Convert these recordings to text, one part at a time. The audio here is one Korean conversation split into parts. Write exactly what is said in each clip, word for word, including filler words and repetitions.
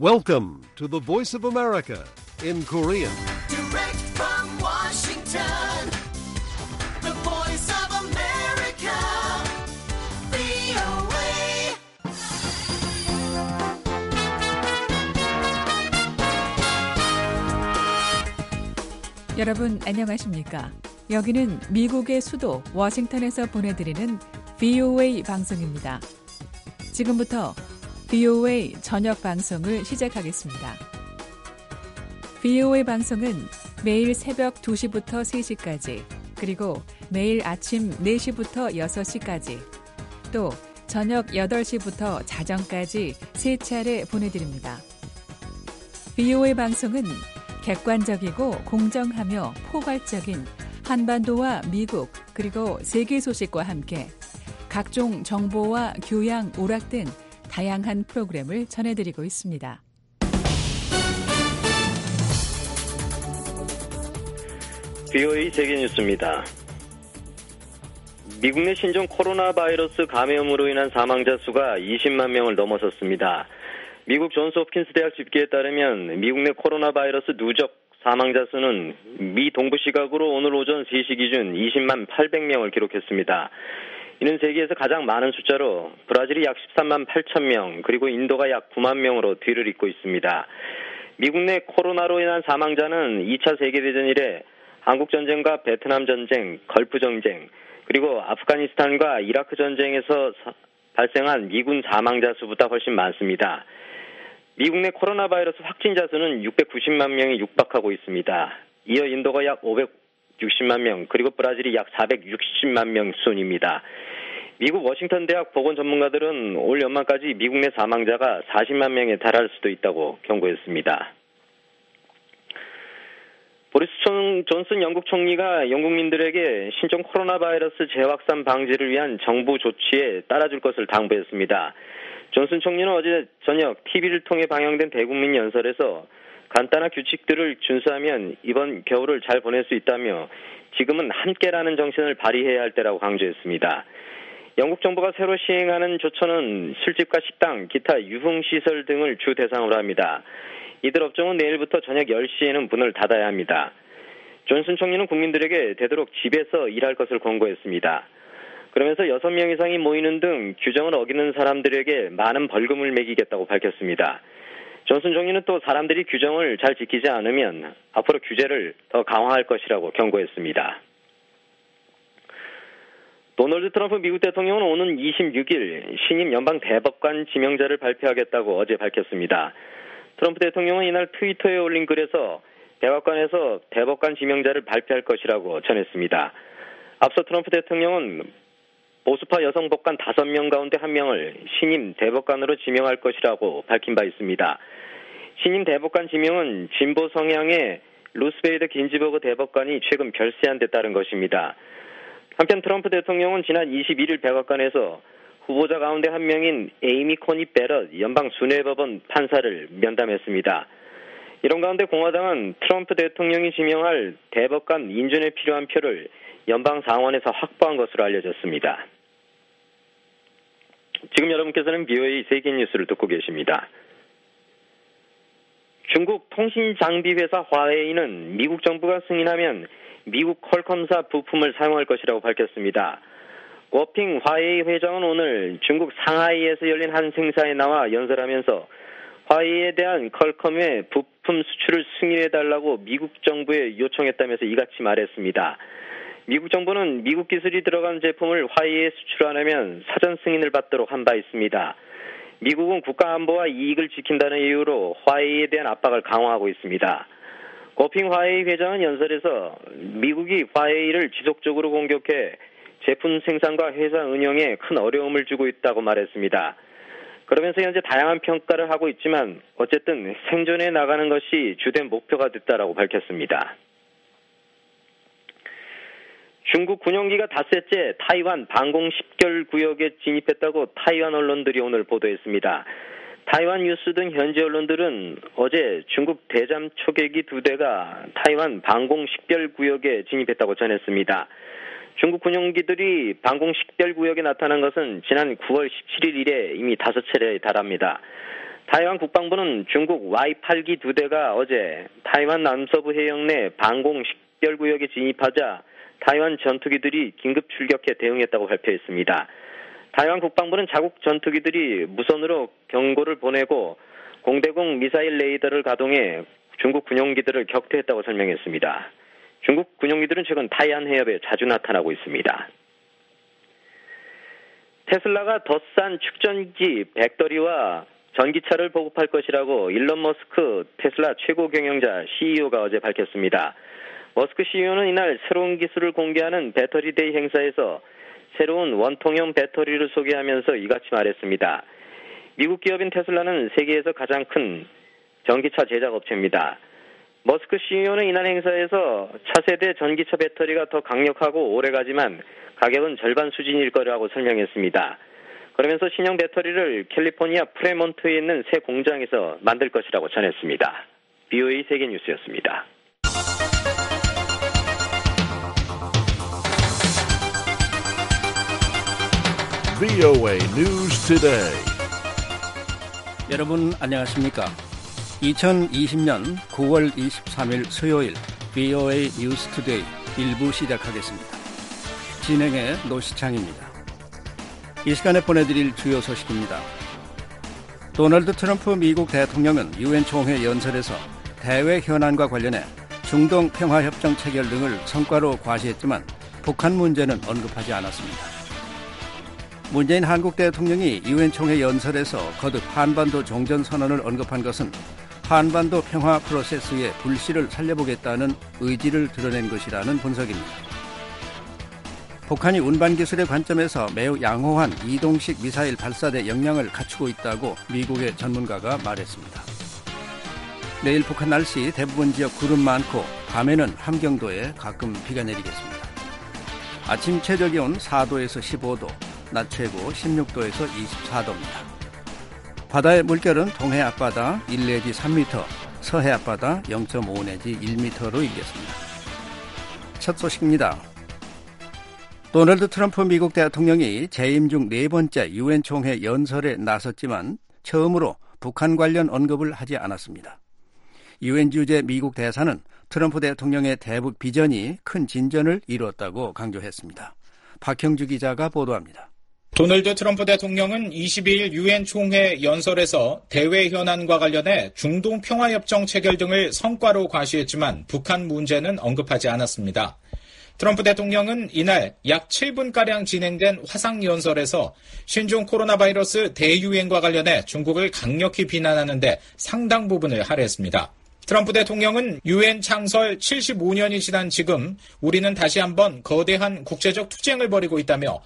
Welcome to the Voice of America in Korean. Direct from Washington, the Voice of America, 브이오에이. 여러분 안녕하십니까? 여기는 미국의 수도 워싱턴에서 보내드리는 브이오에이 방송입니다. 지금부터 브이오에이 저녁 방송을 시작하겠습니다. 브이오에이 방송은 매일 새벽 두 시부터 세 시까지, 그리고 매일 아침 네 시부터 여섯 시까지, 또 저녁 여덟 시부터 자정까지 세 차례 보내드립니다. 브이오에이 방송은 객관적이고 공정하며 포괄적인 한반도와 미국 그리고 세계 소식과 함께 각종 정보와 교양, 오락 등 다양한 프로그램을 전해드리고 있습니다. 브이오에이 세계뉴스입니다. 미국 내 신종 코로나 바이러스 감염으로 인한 사망자 수가 이십만 명을 넘어섰습니다. 미국 존스 홉킨스 대학 집계에 따르면 미국 내 코로나 바이러스 누적 사망자 수는 미 동부 시각으로 오늘 오전 세 시 기준 이십만 팔백 명을 기록했습니다. 이는 세계에서 가장 많은 숫자로 브라질이 약 십삼만 팔천 명, 그리고 인도가 약 구만 명으로 뒤를 잇고 있습니다. 미국 내 코로나로 인한 사망자는 이 차 세계대전 이래 한국전쟁과 베트남 전쟁, 걸프 전쟁, 그리고 아프가니스탄과 이라크 전쟁에서 사, 발생한 미군 사망자 수보다 훨씬 많습니다. 미국 내 코로나 바이러스 확진자 수는 육백구십만 명이 육박하고 있습니다. 이어 인도가 약 오백육십만 명, 그리고 브라질이 약 사백육십만 명 순입니다. 미국 워싱턴 대학 보건 전문가들은 올 연말까지 미국 내 사망자가 사십만 명에 달할 수도 있다고 경고했습니다. 보리스 총, 존슨 영국 총리가 영국민들에게 신종 코로나 바이러스 재확산 방지를 위한 정부 조치에 따라줄 것을 당부했습니다. 존슨 총리는 어제 저녁 티비를 통해 방영된 대국민 연설에서 간단한 규칙들을 준수하면 이번 겨울을 잘 보낼 수 있다며 지금은 함께라는 정신을 발휘해야 할 때라고 강조했습니다. 영국 정부가 새로 시행하는 조처는 술집과 식당, 기타 유흥시설 등을 주 대상으로 합니다. 이들 업종은 내일부터 저녁 열 시에는 문을 닫아야 합니다. 존슨 총리는 국민들에게 되도록 집에서 일할 것을 권고했습니다. 그러면서 여섯 명 이상이 모이는 등 규정을 어기는 사람들에게 많은 벌금을 매기겠다고 밝혔습니다. 존슨 총리는 또 사람들이 규정을 잘 지키지 않으면 앞으로 규제를 더 강화할 것이라고 경고했습니다. 도널드 트럼프 미국 대통령은 오는 이십육 일 신임 연방 대법관 지명자를 발표하겠다고 어제 밝혔습니다. 트럼프 대통령은 이날 트위터에 올린 글에서 백악관에서 대법관 지명자를 발표할 것이라고 전했습니다. 앞서 트럼프 대통령은 보수파 여성 법관 다섯 명 가운데 한 명을 신임 대법관으로 지명할 것이라고 밝힌 바 있습니다. 신임 대법관 지명은 진보 성향의 루스베이더 긴즈버그 대법관이 최근 별세한 데 따른 것입니다. 한편 트럼프 대통령은 지난 이십일 일 백악관에서 후보자 가운데 한 명인 에이미 코니 베럿 연방 순회법원 판사를 면담했습니다. 이런 가운데 공화당은 트럼프 대통령이 지명할 대법관 인준에 필요한 표를 연방 상원에서 확보한 것으로 알려졌습니다. 지금 여러분께서는 브이오에이 세계 뉴스를 듣고 계십니다. 중국 통신장비회사 화웨이는 미국 정부가 승인하면 미국 퀄컴사 부품을 사용할 것이라고 밝혔습니다. 워핑 화웨이 회장은 오늘 중국 상하이에서 열린 한 행사에 나와 연설하면서 화웨이에 대한 퀄컴의 부품 수출을 승인해달라고 미국 정부에 요청했다면서 이같이 말했습니다. 미국 정부는 미국 기술이 들어간 제품을 화웨이에 수출 안 하면 사전 승인을 받도록 한 바 있습니다. 미국은 국가안보와 이익을 지킨다는 이유로 화웨이에 대한 압박을 강화하고 있습니다. 워핑 화웨이 회장은 연설에서 미국이 화웨이를 지속적으로 공격해 제품 생산과 회사 운영에 큰 어려움을 주고 있다고 말했습니다. 그러면서 현재 다양한 평가를 하고 있지만 어쨌든 생존해 나가는 것이 주된 목표가 됐다라고 밝혔습니다. 중국 군용기가 닷새째 타이완 방공 십결 구역에 진입했다고 타이완 언론들이 오늘 보도했습니다. 타이완 뉴스 등 현지 언론들은 어제 중국 대잠 초계기 두 대가 타이완 방공 십결 구역에 진입했다고 전했습니다. 중국 군용기들이 방공 식별 구역에 나타난 것은 지난 구월 십칠일 이래 이미 다섯 차례에 달합니다. 타이완 국방부는 중국 와이 팔 기 두 대가 어제 타이완 남서부 해역 내 방공 식별구역에 진입하자 타이완 전투기들이 긴급 출격해 대응했다고 발표했습니다. 타이완 국방부는 자국 전투기들이 무선으로 경고를 보내고 공대공 미사일 레이더를 가동해 중국 군용기들을 격퇴했다고 설명했습니다. 중국 군용기들은 최근 타이완 해협에 자주 나타나고 있습니다. 테슬라가 더 싼 축전기 배터리와 전기차를 보급할 것이라고 일론 머스크 테슬라 최고 경영자 씨이오가 어제 밝혔습니다. 머스크 씨이오는 이날 새로운 기술을 공개하는 배터리데이 행사에서 새로운 원통형 배터리를 소개하면서 이같이 말했습니다. 미국 기업인 테슬라는 세계에서 가장 큰 전기차 제작 업체입니다. 머스크 씨이오는 이날 행사에서 차세대 전기차 배터리가 더 강력하고 오래가지만 가격은 절반 수준일 거라고 설명했습니다. 그러면서 신형 배터리를 캘리포니아 프레몬트에 있는 새 공장에서 만들 것이라고 전했습니다. 비오에이 세계뉴스였습니다. 브이오에이 News Today. 여러분 안녕하십니까? 이천이십년 구월 이십삼일 수요일 브이오에이 뉴스 투데이 일부 시작하겠습니다. 진행의 노시창입니다. 이 시간에 보내드릴 주요 소식입니다. 도널드 트럼프 미국 대통령은 유엔 총회 연설에서 대외 현안과 관련해 중동 평화협정 체결 등을 성과로 과시했지만 북한 문제는 언급하지 않았습니다. 문재인 한국 대통령이 유엔 총회 연설에서 거듭 한반도 종전선언을 언급한 것은 한반도 평화 프로세스의 불씨를 살려보겠다는 의지를 드러낸 것이라는 분석입니다. 북한이 운반기술의 관점에서 매우 양호한 이동식 미사일 발사대 역량을 갖추고 있다고 미국의 전문가가 말했습니다. 내일 북한 날씨 대부분 지역 구름 많고 밤에는 함경도에 가끔 비가 내리겠습니다. 아침 최저기온 사도에서 십오도, 낮 최고 십육도에서 이십사도입니다. 바다의 물결은 동해 앞바다 일 내지 삼 미터, 서해 앞바다 영 점 오 내지 일 미터로 일겠습니다. 첫 소식입니다. 도널드 트럼프 미국 대통령이 재임 중 네 번째 유엔 총회 연설에 나섰지만 처음으로 북한 관련 언급을 하지 않았습니다. 유엔 주재 미국 대사는 트럼프 대통령의 대북 비전이 큰 진전을 이뤘다고 강조했습니다. 박형주 기자가 보도합니다. 도널드 트럼프 대통령은 이십이일 유엔 총회 연설에서 대외 현안과 관련해 중동 평화협정 체결 등을 성과로 과시했지만 북한 문제는 언급하지 않았습니다. 트럼프 대통령은 이날 약 칠 분가량 진행된 화상연설에서 신종 코로나 바이러스 대유행과 관련해 중국을 강력히 비난하는 데 상당 부분을 할애했습니다. 트럼프 대통령은 유엔 창설 칠십오년이 지난 지금 우리는 다시 한번 거대한 국제적 투쟁을 벌이고 있다며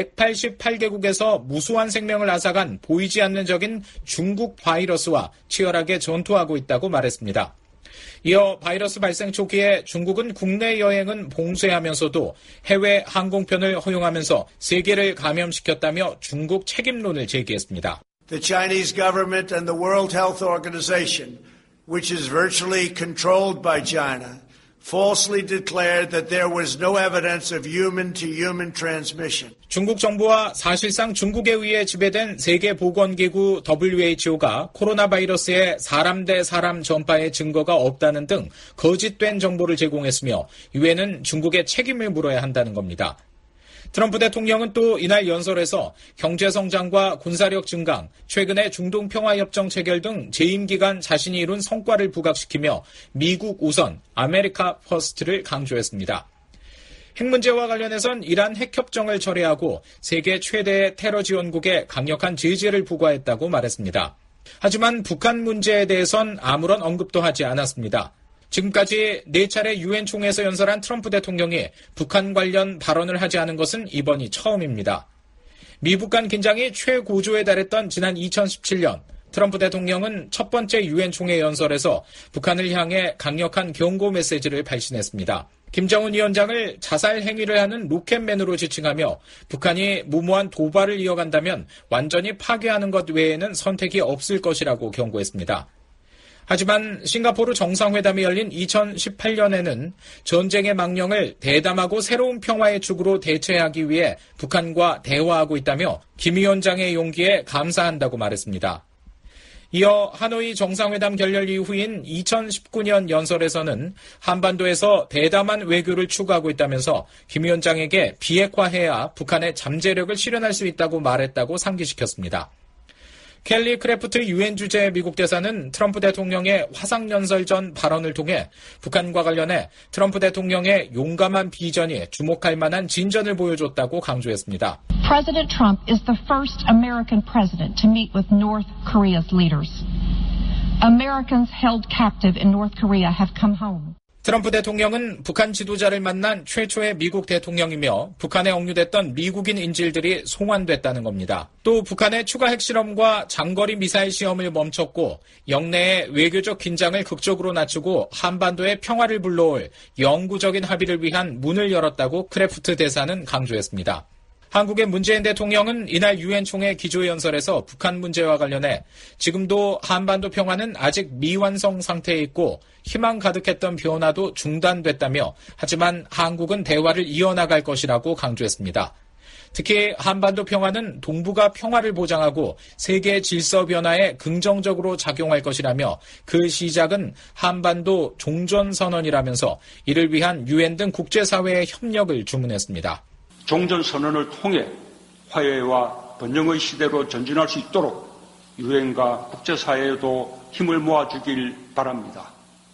백팔십팔개국에서 무수한 생명을 앗아간 보이지 않는 적인 중국 바이러스와 치열하게 전투하고 있다고 말했습니다. 이어 바이러스 발생 초기에 중국은 국내 여행은 봉쇄하면서도 해외 항공편을 허용하면서 세계를 감염시켰다며 중국 책임론을 제기했습니다. The Chinese government and the World Health Organization, which is virtually controlled by China, falsely declared that there was no evidence of human-to-human transmission. 중국 정부와 사실상 중국에 의해 지배된 세계보건기구 더블유에이치오가 코로나 바이러스의 사람 대 사람 전파의 증거가 없다는 등 거짓된 정보를 제공했으며 유엔은 중국에 책임을 물어야 한다는 겁니다. 트럼프 대통령은 또 이날 연설에서 경제성장과 군사력 증강, 최근의 중동 평화협정 체결 등 재임 기간 자신이 이룬 성과를 부각시키며 미국 우선, 아메리카 퍼스트를 강조했습니다. 핵 문제와 관련해선 이란 핵협정을 철회하고 세계 최대의 테러 지원국에 강력한 제재를 부과했다고 말했습니다. 하지만 북한 문제에 대해선 아무런 언급도 하지 않았습니다. 지금까지 네 차례 유엔 총회에서 연설한 트럼프 대통령이 북한 관련 발언을 하지 않은 것은 이번이 처음입니다. 미북 간 긴장이 최고조에 달했던 지난 이천십칠년 트럼프 대통령은 첫 번째 유엔 총회 연설에서 북한을 향해 강력한 경고 메시지를 발신했습니다. 김정은 위원장을 자살 행위를 하는 로켓맨으로 지칭하며 북한이 무모한 도발을 이어간다면 완전히 파괴하는 것 외에는 선택이 없을 것이라고 경고했습니다. 하지만 싱가포르 정상회담이 열린 이천십팔년에는 전쟁의 망령을 대담하고 새로운 평화의 축으로 대체하기 위해 북한과 대화하고 있다며 김 위원장의 용기에 감사한다고 말했습니다. 이어 하노이 정상회담 결렬 이후인 이천십구 년 연설에서는 한반도에서 대담한 외교를 추구하고 있다면서 김 위원장에게 비핵화해야 북한의 잠재력을 실현할 수 있다고 말했다고 상기시켰습니다. 켈리 크래프트 유엔 주재 미국 대사는 트럼프 대통령의 화상연설 전 발언을 통해 북한과 관련해 트럼프 대통령의 용감한 비전이 주목할 만한 진전을 보여줬다고 강조했습니다. President Trump is the first American president to meet with North Korea's leaders. Americans held captive in North Korea have come home. 트럼프 대통령은 북한 지도자를 만난 최초의 미국 대통령이며 북한에 억류됐던 미국인 인질들이 송환됐다는 겁니다. 또 북한의 추가 핵실험과 장거리 미사일 시험을 멈췄고 영내의 외교적 긴장을 극적으로 낮추고 한반도의 평화를 불러올 영구적인 합의를 위한 문을 열었다고 크래프트 대사는 강조했습니다. 한국의 문재인 대통령은 이날 유엔 총회 기조연설에서 북한 문제와 관련해 지금도 한반도 평화는 아직 미완성 상태에 있고 희망 가득했던 변화도 중단됐다며 하지만 한국은 대화를 이어나갈 것이라고 강조했습니다. 특히 한반도 평화는 동북아 평화를 보장하고 세계 질서 변화에 긍정적으로 작용할 것이라며 그 시작은 한반도 종전선언이라면서 이를 위한 유엔 등 국제사회의 협력을 주문했습니다. 종전선언을 통해 화해와 번영의 시대로 전진할 수 있도록 유엔과 국제사회에도 힘을 모아주길 바랍니다.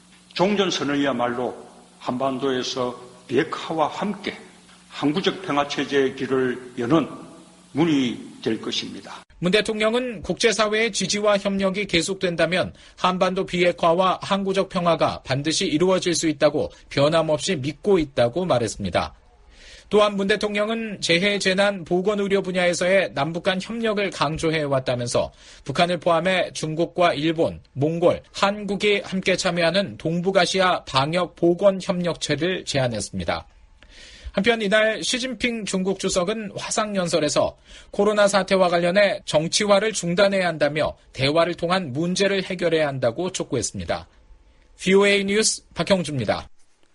종전선언이야말로 한반도에서 비핵화와 함께 항구적 평화체제의 길을 여는 문이 될 것입니다. 문 대통령은 국제사회의 지지와 협력이 계속된다면 한반도 비핵화와 항구적 평화가 반드시 이루어질 수 있다고 변함없이 믿고 있다고 말했습니다. 또한 문 대통령은 재해, 재난, 보건의료 분야에서의 남북 간 협력을 강조해왔다면서 북한을 포함해 중국과 일본, 몽골, 한국이 함께 참여하는 동북아시아 방역 보건협력체를 제안했습니다. 한편 이날 시진핑 중국 주석은 화상연설에서 코로나 사태와 관련해 정치화를 중단해야 한다며 대화를 통한 문제를 해결해야 한다고 촉구했습니다. 브이오에이 뉴스 박형주입니다.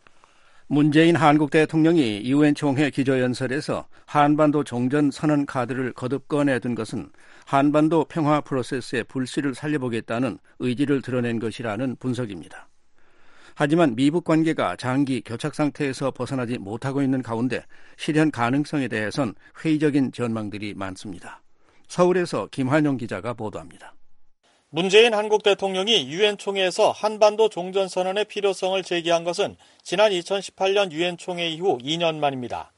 문재인 한국 대통령이 유엔 총회 기조연설에서 한반도 종전선언 카드를 거듭 꺼내든 것은 한반도 평화 프로세스의 불씨를 살려보겠다는 의지를 드러낸 것이라는 분석입니다. 하지만 미북 관계가 장기 교착 상태에서 벗어나지 못하고 있는 가운데 실현 가능성에 대해선 회의적인 전망들이 많습니다. 서울에서 김환용 기자가 보도합니다. 문재인 한국 대통령이 유엔 총회에서 한반도 종전선언의 필요성을 제기한 것은 지난 이천십팔 년 유엔 총회 이후 이 년 만입니다.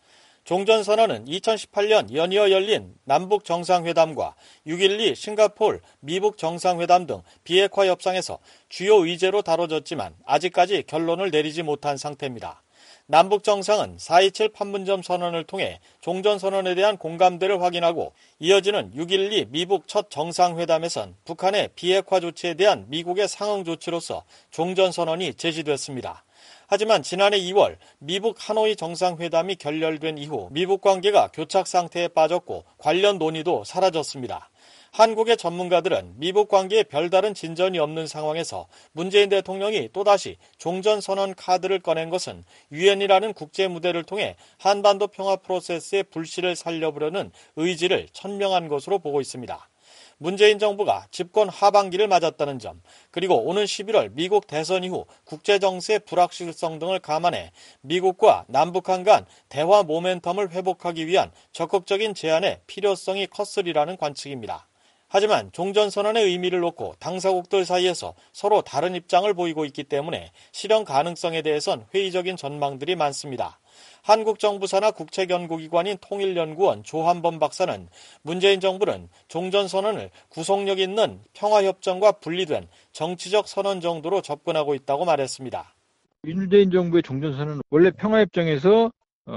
종전선언은 이천십팔 년 연이어 열린 남북 정상회담과 육 일이 싱가포르 미북 정상회담 등 비핵화 협상에서 주요 의제로 다뤄졌지만 아직까지 결론을 내리지 못한 상태입니다. 남북 정상은 사 이칠 판문점 선언을 통해 종전선언에 대한 공감대를 확인하고 이어지는 육 일이 미북 첫 정상회담에선 북한의 비핵화 조치에 대한 미국의 상응 조치로서 종전선언이 제시됐습니다. 하지만 지난해 이월 미북 하노이 정상회담이 결렬된 이후 미북 관계가 교착 상태에 빠졌고 관련 논의도 사라졌습니다. 한국의 전문가들은 미북 관계에 별다른 진전이 없는 상황에서 문재인 대통령이 또다시 종전선언 카드를 꺼낸 것은 유엔이라는 국제 무대를 통해 한반도 평화 프로세스의 불씨를 살려보려는 의지를 천명한 것으로 보고 있습니다. 문재인 정부가 집권 하반기를 맞았다는 점, 그리고 오는 십일월 미국 대선 이후 국제정세의 불확실성 등을 감안해 미국과 남북한 간 대화 모멘텀을 회복하기 위한 적극적인 제안의 필요성이 컸으리라는 관측입니다. 하지만 종전선언의 의미를 놓고 당사국들 사이에서 서로 다른 입장을 보이고 있기 때문에 실현 가능성에 대해선 회의적인 전망들이 많습니다. 한국 정부 산하 국책연구기관인 통일연구원 조한범 박사는 문재인 정부는 종전선언을 구속력 있는 평화협정과 분리된 정치적 선언 정도로 접근하고 있다고 말했습니다. 문재인 정부의 종전선언은 원래 평화협정에서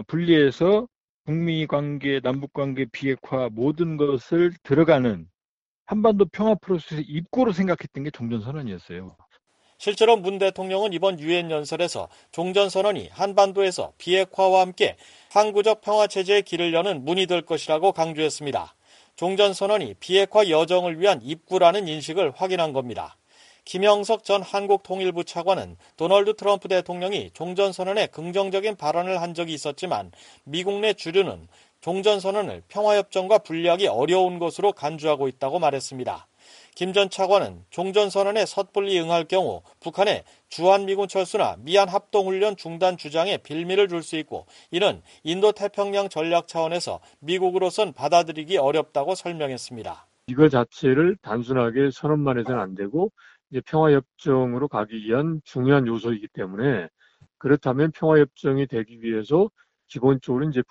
분리해서 북미관계, 남북관계, 비핵화 모든 것을 들어가는 한반도 평화 프로세스 입구로 생각했던 게 종전선언이었어요. 실제로 문 대통령은 이번 유엔 연설에서 종전선언이 한반도에서 비핵화와 함께 항구적 평화체제의 길을 여는 문이 될 것이라고 강조했습니다. 종전선언이 비핵화 여정을 위한 입구라는 인식을 확인한 겁니다. 김영석 전 한국통일부 차관은 도널드 트럼프 대통령이 종전선언에 긍정적인 발언을 한 적이 있었지만 미국 내 주류는 종전선언을 평화협정과 분리하기 어려운 것으로 간주하고 있다고 말했습니다. 김 전 차관은 종전선언에 섣불리 응할 경우 북한에 주한미군 철수나 미한 합동훈련 중단 주장에 빌미를 줄 수 있고 이는 인도태평양 전략 차원에서 미국으로선 받아들이기 어렵다고 설명했습니다. 이거 자체를 단순하게 선언만 해서는 안 되고 이제 평화협정으로 가기 위한 중요한 요소이기 때문에 그렇다면 평화협정이 되기 위해서 기본적으로 이제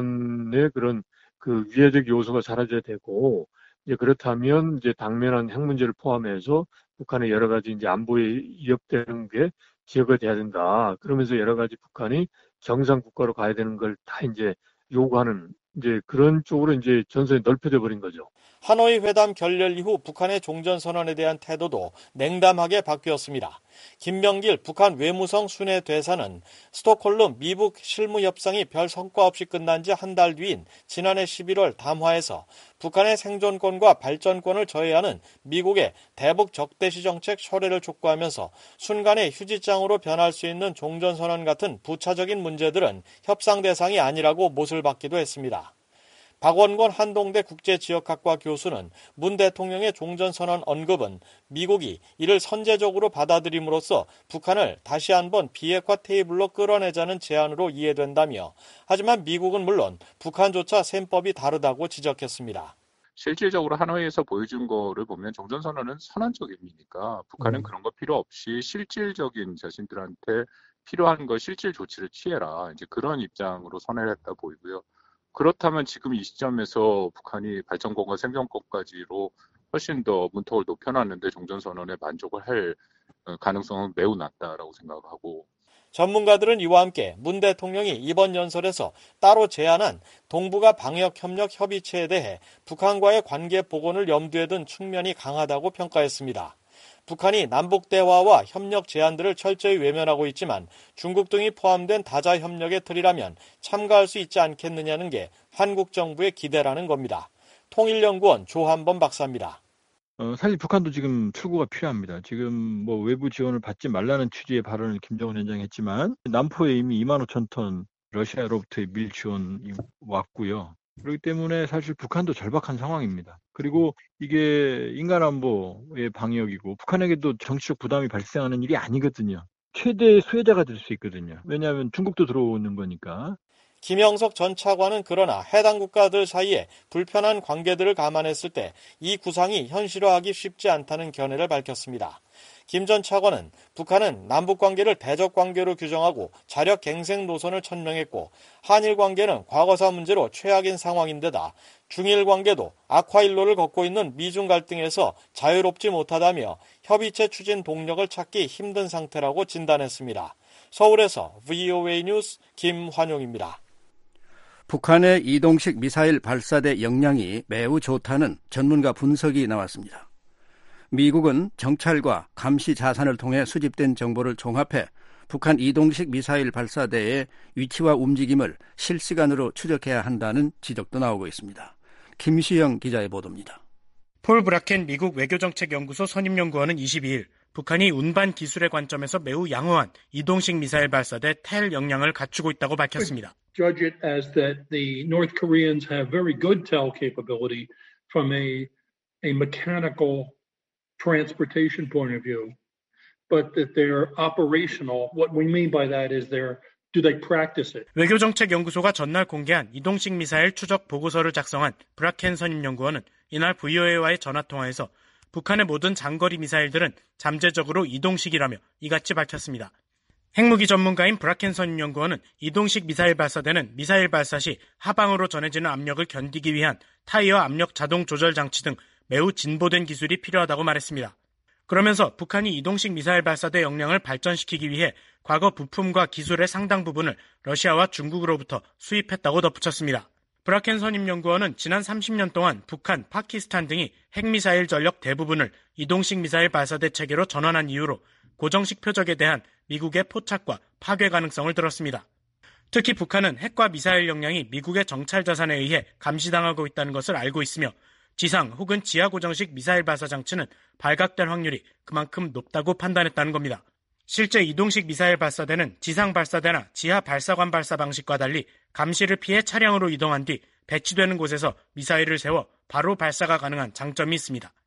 북한의 그런 그 위해적 요소가 사라져야 되고 이제 그렇다면 이제 당면한 핵 문제를 포함해서 북한의 여러 가지 이제 안보에 위협되는 게 제거돼야 된다. 그러면서 여러 가지 북한이 정상 국가로 가야 되는 걸 다 이제 요구하는 이제 그런 쪽으로 이제 전선이 넓혀져 버린 거죠. 하노이 회담 결렬 이후 북한의 종전선언에 대한 태도도 냉담하게 바뀌었습니다. 김병길 북한 외무성 순회 대사는 스톡홀름 미북 실무협상이 별 성과 없이 끝난 지 한 달 뒤인 지난해 십일월 담화에서 북한의 생존권과 발전권을 저해하는 미국의 대북 적대시 정책 철회를 촉구하면서 순간의 휴지장으로 변할 수 있는 종전선언 같은 부차적인 문제들은 협상 대상이 아니라고 못을 박기도 했습니다. 박원권 한동대 국제지역학과 교수는 문 대통령의 종전선언 언급은 미국이 이를 선제적으로 받아들임으로써 북한을 다시 한번 비핵화 테이블로 끌어내자는 제안으로 이해된다며 하지만 미국은 물론 북한조차 셈법이 다르다고 지적했습니다. 실질적으로 하노이에서 보여준 거를 보면 종전선언은 선언적 의미니까 북한은 음. 그런 거 필요 없이 실질적인 자신들한테 필요한 거 실질 조치를 취해라. 이제 그런 입장으로 선회를 했다 보이고요. 그렇다면 지금 이 시점에서 북한이 발전권과 생존권까지로 훨씬 더 문턱을 높여놨는데 종전선언에 만족을 할 가능성은 매우 낮다라고 생각하고 전문가들은 이와 함께 문 대통령이 이번 연설에서 따로 제안한 동북아 방역협력 협의체에 대해 북한과의 관계 복원을 염두에 둔 측면이 강하다고 평가했습니다. 북한이 남북 대화와 협력 제안들을 철저히 외면하고 있지만 중국 등이 포함된 다자 협력의 틀이라면 참가할 수 있지 않겠느냐는 게 한국 정부의 기대라는 겁니다. 통일연구원 조한범 박사입니다. 어, 사실 북한도 지금 출구가 필요합니다. 지금 뭐 외부 지원을 받지 말라는 취지의 발언을 김정은 위원장이 했지만 남포에 이미 이만 오천 톤 러시아로부터의 밀 지원이 왔고요. 그렇기 때문에 사실 북한도 절박한 상황입니다. 그리고 이게 인간 안보의 방역이고 북한에게도 정치적 부담이 발생하는 일이 아니거든요. 최대의 수혜자가 될 수 있거든요. 왜냐하면 중국도 들어오는 거니까. 김영석 전 차관은 그러나 해당 국가들 사이에 불편한 관계들을 감안했을 때 이 구상이 현실화하기 쉽지 않다는 견해를 밝혔습니다. 김 전 차관은 북한은 남북관계를 대적관계로 규정하고 자력갱생 노선을 천명했고 한일 관계는 과거사 문제로 최악인 상황인데다 중일 관계도 악화일로를 걷고 있는 미중 갈등에서 자유롭지 못하다며 협의체 추진 동력을 찾기 힘든 상태라고 진단했습니다. 서울에서 브이오에이 뉴스 김환용입니다. 북한의 이동식 미사일 발사대 역량이 매우 좋다는 전문가 분석이 나왔습니다. 미국은 정찰과 감시 자산을 통해 수집된 정보를 종합해 북한 이동식 미사일 발사대의 위치와 움직임을 실시간으로 추적해야 한다는 지적도 나오고 있습니다. 김시영 기자의 보도입니다. 폴 브라켄 미국 외교정책연구소 선임연구원은 이십이일 북한이 운반 기술의 관점에서 매우 양호한 이동식 미사일 발사대 텔 역량을 갖추고 있다고 밝혔습니다. Judge it as that the North Koreans have very good tel capability from a, a mechanical transportation point of view, but that they're operational. What we mean by that is they're do they practice it? 외교정책연구소가 전날 공개한 이동식 미사일 추적 보고서를 작성한 브라켄 선임연구원은 이날 브이오에이와의 전화통화에서 북한의 모든 장거리 미사일들은 잠재적으로 이동식이라며 이같이 밝혔습니다. 핵무기 전문가인 브라켄 선임연구원은 이동식 미사일 발사대는 미사일 발사 시 하방으로 전해지는 압력을 견디기 위한 타이어 압력 자동 조절 장치 등 매우 진보된 기술이 필요하다고 말했습니다. 그러면서 북한이 이동식 미사일 발사대 역량을 발전시키기 위해 과거 부품과 기술의 상당 부분을 러시아와 중국으로부터 수입했다고 덧붙였습니다. 브라켄 선임연구원은 지난 삼십 년 동안 북한, 파키스탄 등이 핵미사일 전력 대부분을 이동식 미사일 발사대 체계로 전환한 이유로 고정식 표적에 대한 미국의 포착과 파괴 가능성을 들었습니다. 특히 북한은 핵과 미사일 역량이 미국의 정찰 자산에 의해 감시당하고 있다는 것을 알고 있으며 지상 혹은 지하 고정식 미사일 발사 장치는 발각될 확률이 그만큼 높다고 판단했다는 겁니다. 실제 이동식 미사일 발사대는 지상 발사대나 지하 발사관 발사 방식과 달리 감시를 피해 차량으로 이동한 뒤 배치되는 곳에서 미사일을 세워 바로 발사가 가능한 장점이 있습니다.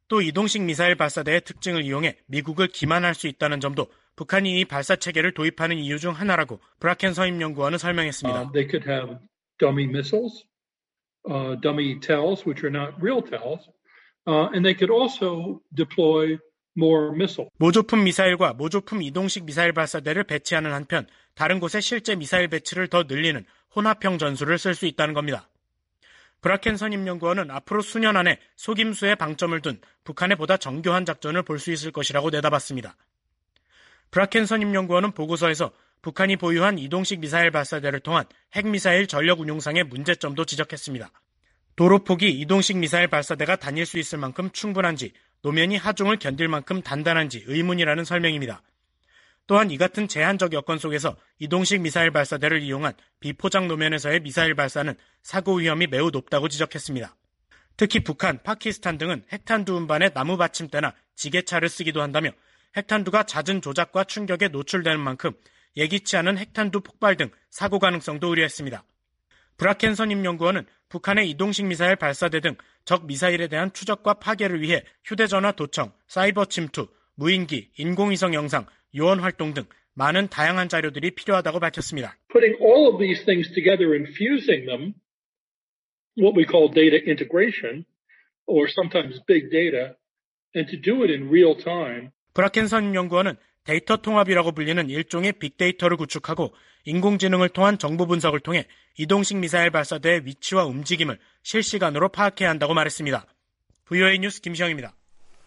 또 이동식 미사일 발사대의 특징을 이용해 미국을 기만할 수 있다는 점도 북한이 이 발사 체계를 도입하는 이유 중 하나라고 브라켄 선임연구원은 설명했습니다. Uh, they could have dummy missiles, uh, dummy tails, which are not real tails, uh, and they could also deploy more missiles. 모조품 미사일과 모조품 이동식 미사일 발사대를 배치하는 한편 다른 곳에 실제 미사일 배치를 더 늘리는 혼합형 전술을 쓸 수 있다는 겁니다. 브라켄 선임연구원은 앞으로 수년 안에 속임수에 방점을 둔 북한의 보다 정교한 작전을 볼 수 있을 것이라고 내다봤습니다. 브라켄 선임연구원은 보고서에서 북한이 보유한 이동식 미사일 발사대를 통한 핵미사일 전력 운용상의 문제점도 지적했습니다. 도로폭이 이동식 미사일 발사대가 다닐 수 있을 만큼 충분한지, 노면이 하중을 견딜 만큼 단단한지 의문이라는 설명입니다. 또한 이 같은 제한적 여건 속에서 이동식 미사일 발사대를 이용한 비포장 노면에서의 미사일 발사는 사고 위험이 매우 높다고 지적했습니다. 특히 북한, 파키스탄 등은 핵탄두 운반에 나무 받침대나 지게차를 쓰기도 한다며 핵탄두가 잦은 조작과 충격에 노출되는 만큼 예기치 않은 핵탄두 폭발 등 사고 가능성도 우려했습니다. 브라켄 선임연구원은 북한의 이동식 미사일 발사대 등 적 미사일에 대한 추적과 파괴를 위해 휴대전화 도청, 사이버 침투, 무인기, 인공위성 영상, 요원 활동 등 많은 다양한 자료들이 필요하다고 밝혔습니다. Putting all of these things together and fusing them, what we call data integration, or sometimes big data, and to do it in real time. 브라켄 선임연구원은 데이터 통합이라고 불리는 일종의 빅데이터를 구축하고 인공지능을 통한 정보 분석을 통해 이동식 미사일 발사대의 위치와 움직임을 실시간으로 파악해야 한다고 말했습니다. 브이오에이 뉴스 김시영입니다.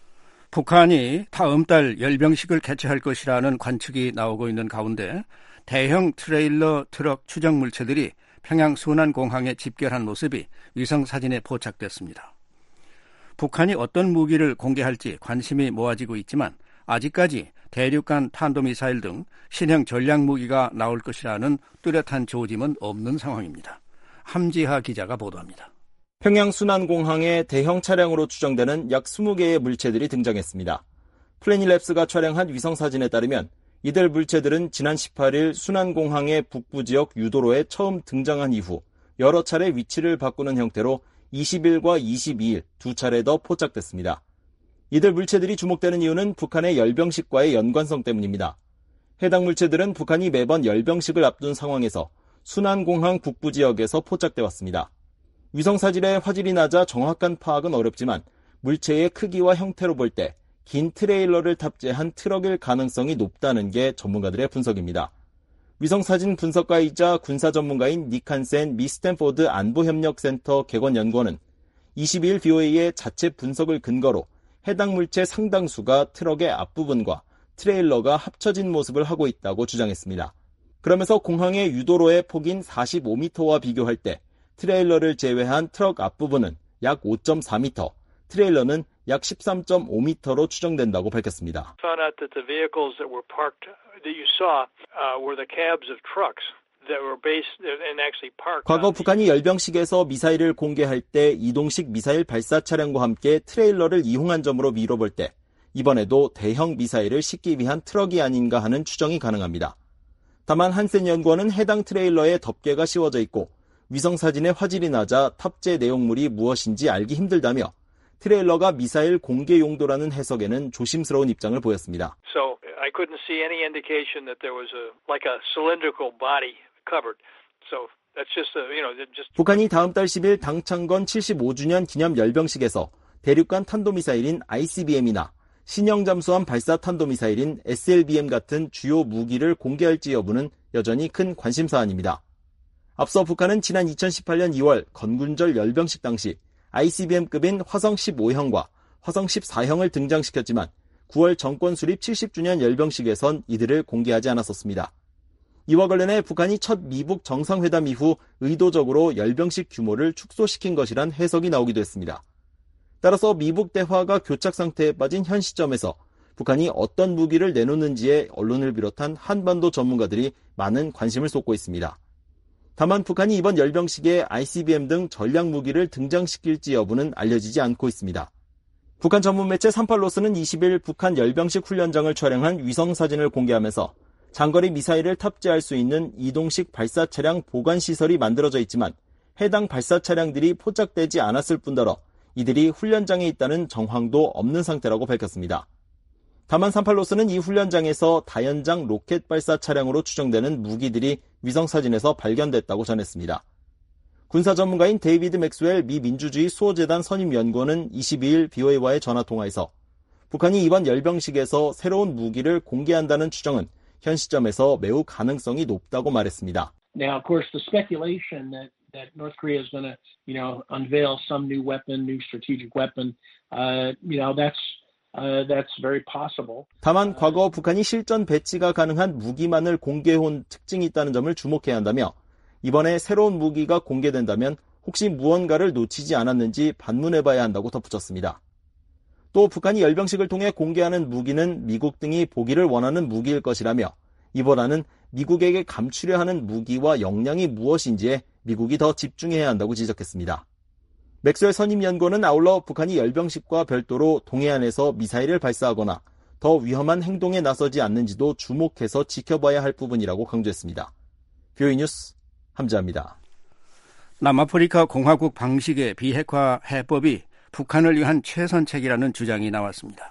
북한이 다음 달 열병식을 개최할 것이라는 관측이 나오고 있는 가운데 대형 트레일러 트럭 추적 물체들이 평양 순안공항에 집결한 모습이 위성사진에 포착됐습니다. 북한이 어떤 무기를 공개할지 관심이 모아지고 있지만 아직까지 대륙간 탄도미사일 등 신형 전략무기가 나올 것이라는 뚜렷한 조짐은 없는 상황입니다. 함지하 기자가 보도합니다. 평양 순안공항에 대형 차량으로 추정되는 약 스무 개의 물체들이 등장했습니다. 플래닛랩스가 촬영한 위성사진에 따르면 이들 물체들은 지난 십팔 일 순안공항의 북부 지역 유도로에 처음 등장한 이후 여러 차례 위치를 바꾸는 형태로 이십 일과 이십이 일 두 차례 더 포착됐습니다. 이들 물체들이 주목되는 이유는 북한의 열병식과의 연관성 때문입니다. 해당 물체들은 북한이 매번 열병식을 앞둔 상황에서 순안공항 북부 지역에서 포착돼 왔습니다. 위성사진의 화질이 낮아 정확한 파악은 어렵지만 물체의 크기와 형태로 볼 때 긴 트레일러를 탑재한 트럭일 가능성이 높다는 게 전문가들의 분석입니다. 위성사진 분석가이자 군사 전문가인 닉 한센 미 스탠포드 안보협력센터 개관연구원은 이십이 일 브이오에이의 자체 분석을 근거로 해당 물체 상당수가 트럭의 앞부분과 트레일러가 합쳐진 모습을 하고 있다고 주장했습니다. 그러면서 공항의 유도로의 폭인 사십오 미터와 비교할 때 트레일러를 제외한 트럭 앞부분은 약 오 점 사 미터, 트레일러는 약 십삼 점 오 미터로 추정된다고 밝혔습니다. Found out that the vehicles that were parked that you saw uh, were the cabs of trucks that were based and actually parked. 과거 북한이 열병식에서 미사일을 공개할 때 이동식 미사일 발사 차량과 함께 트레일러를 이용한 점으로 미뤄볼 때 이번에도 대형 미사일을 싣기 위한 트럭이 아닌가 하는 추정이 가능합니다. 다만 한센 연구원은 해당 트레일러에 덮개가 씌워져 있고 위성사진의 화질이 낮아 탑재 내용물이 무엇인지 알기 힘들다며 트레일러가 미사일 공개 용도라는 해석에는 조심스러운 입장을 보였습니다. So I couldn't see any indication that there was a like a cylindrical body covered. So that's just a, you know, just 북한이 다음 달 십 일 당창건 칠십오 주년 기념 열병식에서 대륙간 탄도미사일인 아이씨비엠이나 신형 잠수함 발사 탄도미사일인 에스엘비엠 같은 주요 무기를 공개할지 여부는 여전히 큰 관심사안입니다. 앞서 북한은 지난 이천십팔 년 이월 건군절 열병식 당시 아이씨비엠급인 화성 십오 형과 화성 십사 형을 등장시켰지만 구월 정권 수립 칠십 주년 열병식에선 이들을 공개하지 않았었습니다. 이와 관련해 북한이 첫 미북 정상회담 이후 의도적으로 열병식 규모를 축소시킨 것이란 해석이 나오기도 했습니다. 따라서 미북 대화가 교착 상태에 빠진 현 시점에서 북한이 어떤 무기를 내놓는지에 언론을 비롯한 한반도 전문가들이 많은 관심을 쏟고 있습니다. 다만 북한이 이번 열병식에 아이씨비엠 등 전략 무기를 등장시킬지 여부는 알려지지 않고 있습니다. 북한 전문 매체 삼팔로스는 이십 일 북한 열병식 훈련장을 촬영한 위성사진을 공개하면서 장거리 미사일을 탑재할 수 있는 이동식 발사 차량 보관 시설이 만들어져 있지만 해당 발사 차량들이 포착되지 않았을 뿐더러 이들이 훈련장에 있다는 정황도 없는 상태라고 밝혔습니다. 다만 산팔로스는 이 훈련장에서 다연장 로켓 발사 차량으로 추정되는 무기들이 위성사진에서 발견됐다고 전했습니다. 군사 전문가인 데이비드 맥스웰 미 민주주의 수호재단 선임연구원은 이십이일 비오에이와의 전화통화에서 북한이 이번 열병식에서 새로운 무기를 공개한다는 추정은 현 시점에서 매우 가능성이 높다고 말했습니다. Now, of course, the speculation that, that North Korea is going to, you know, unveil some new weapon, new strategic weapon, uh, you know, that's Uh, that's very possible. 다만 과거 북한이 실전 배치가 가능한 무기만을 공개해온 특징이 있다는 점을 주목해야 한다며 이번에 새로운 무기가 공개된다면 혹시 무언가를 놓치지 않았는지 반문해봐야 한다고 덧붙였습니다. 또 북한이 열병식을 통해 공개하는 무기는 미국 등이 보기를 원하는 무기일 것이라며 이보다는 미국에게 감추려 하는 무기와 역량이 무엇인지에 미국이 더 집중해야 한다고 지적했습니다. 맥스웰 선임연구원은 아울러 북한이 열병식과 별도로 동해안에서 미사일을 발사하거나 더 위험한 행동에 나서지 않는지도 주목해서 지켜봐야 할 부분이라고 강조했습니다. 비오이 뉴스 함자입니다. 남아프리카 공화국 방식의 비핵화 해법이 북한을 위한 최선책이라는 주장이 나왔습니다.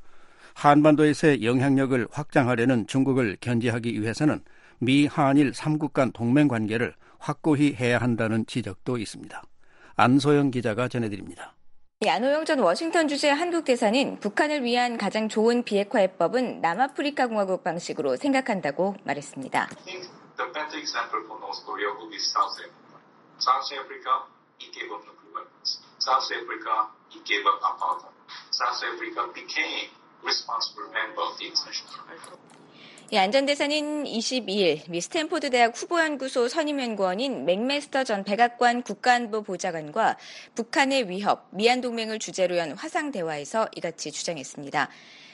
한반도에서의 영향력을 확장하려는 중국을 견제하기 위해서는 미, 한일 삼 국 간 동맹관계를 확고히 해야 한다는 지적도 있습니다. 안소영 기자가 전해드립니다. 안호영 전 워싱턴 주재 한국 대사는 북한을 위한 가장 좋은 비핵화 해법은 남아프리카 공화국 방식으로 생각한다고 말했습니다. The better example for North Korea would be South Africa. South Africa, it gave up nuclear weapons. South Africa, it gave up apartheid. South Africa became responsible member of the international community. 이 안전대사는 이십이일 미 스탠포드 대학 후보연구소 선임연구원인 맥메스터 전 백악관 국가안보 보좌관과 북한의 위협, 미한동맹을 주제로 연 화상대화에서 이같이 주장했습니다.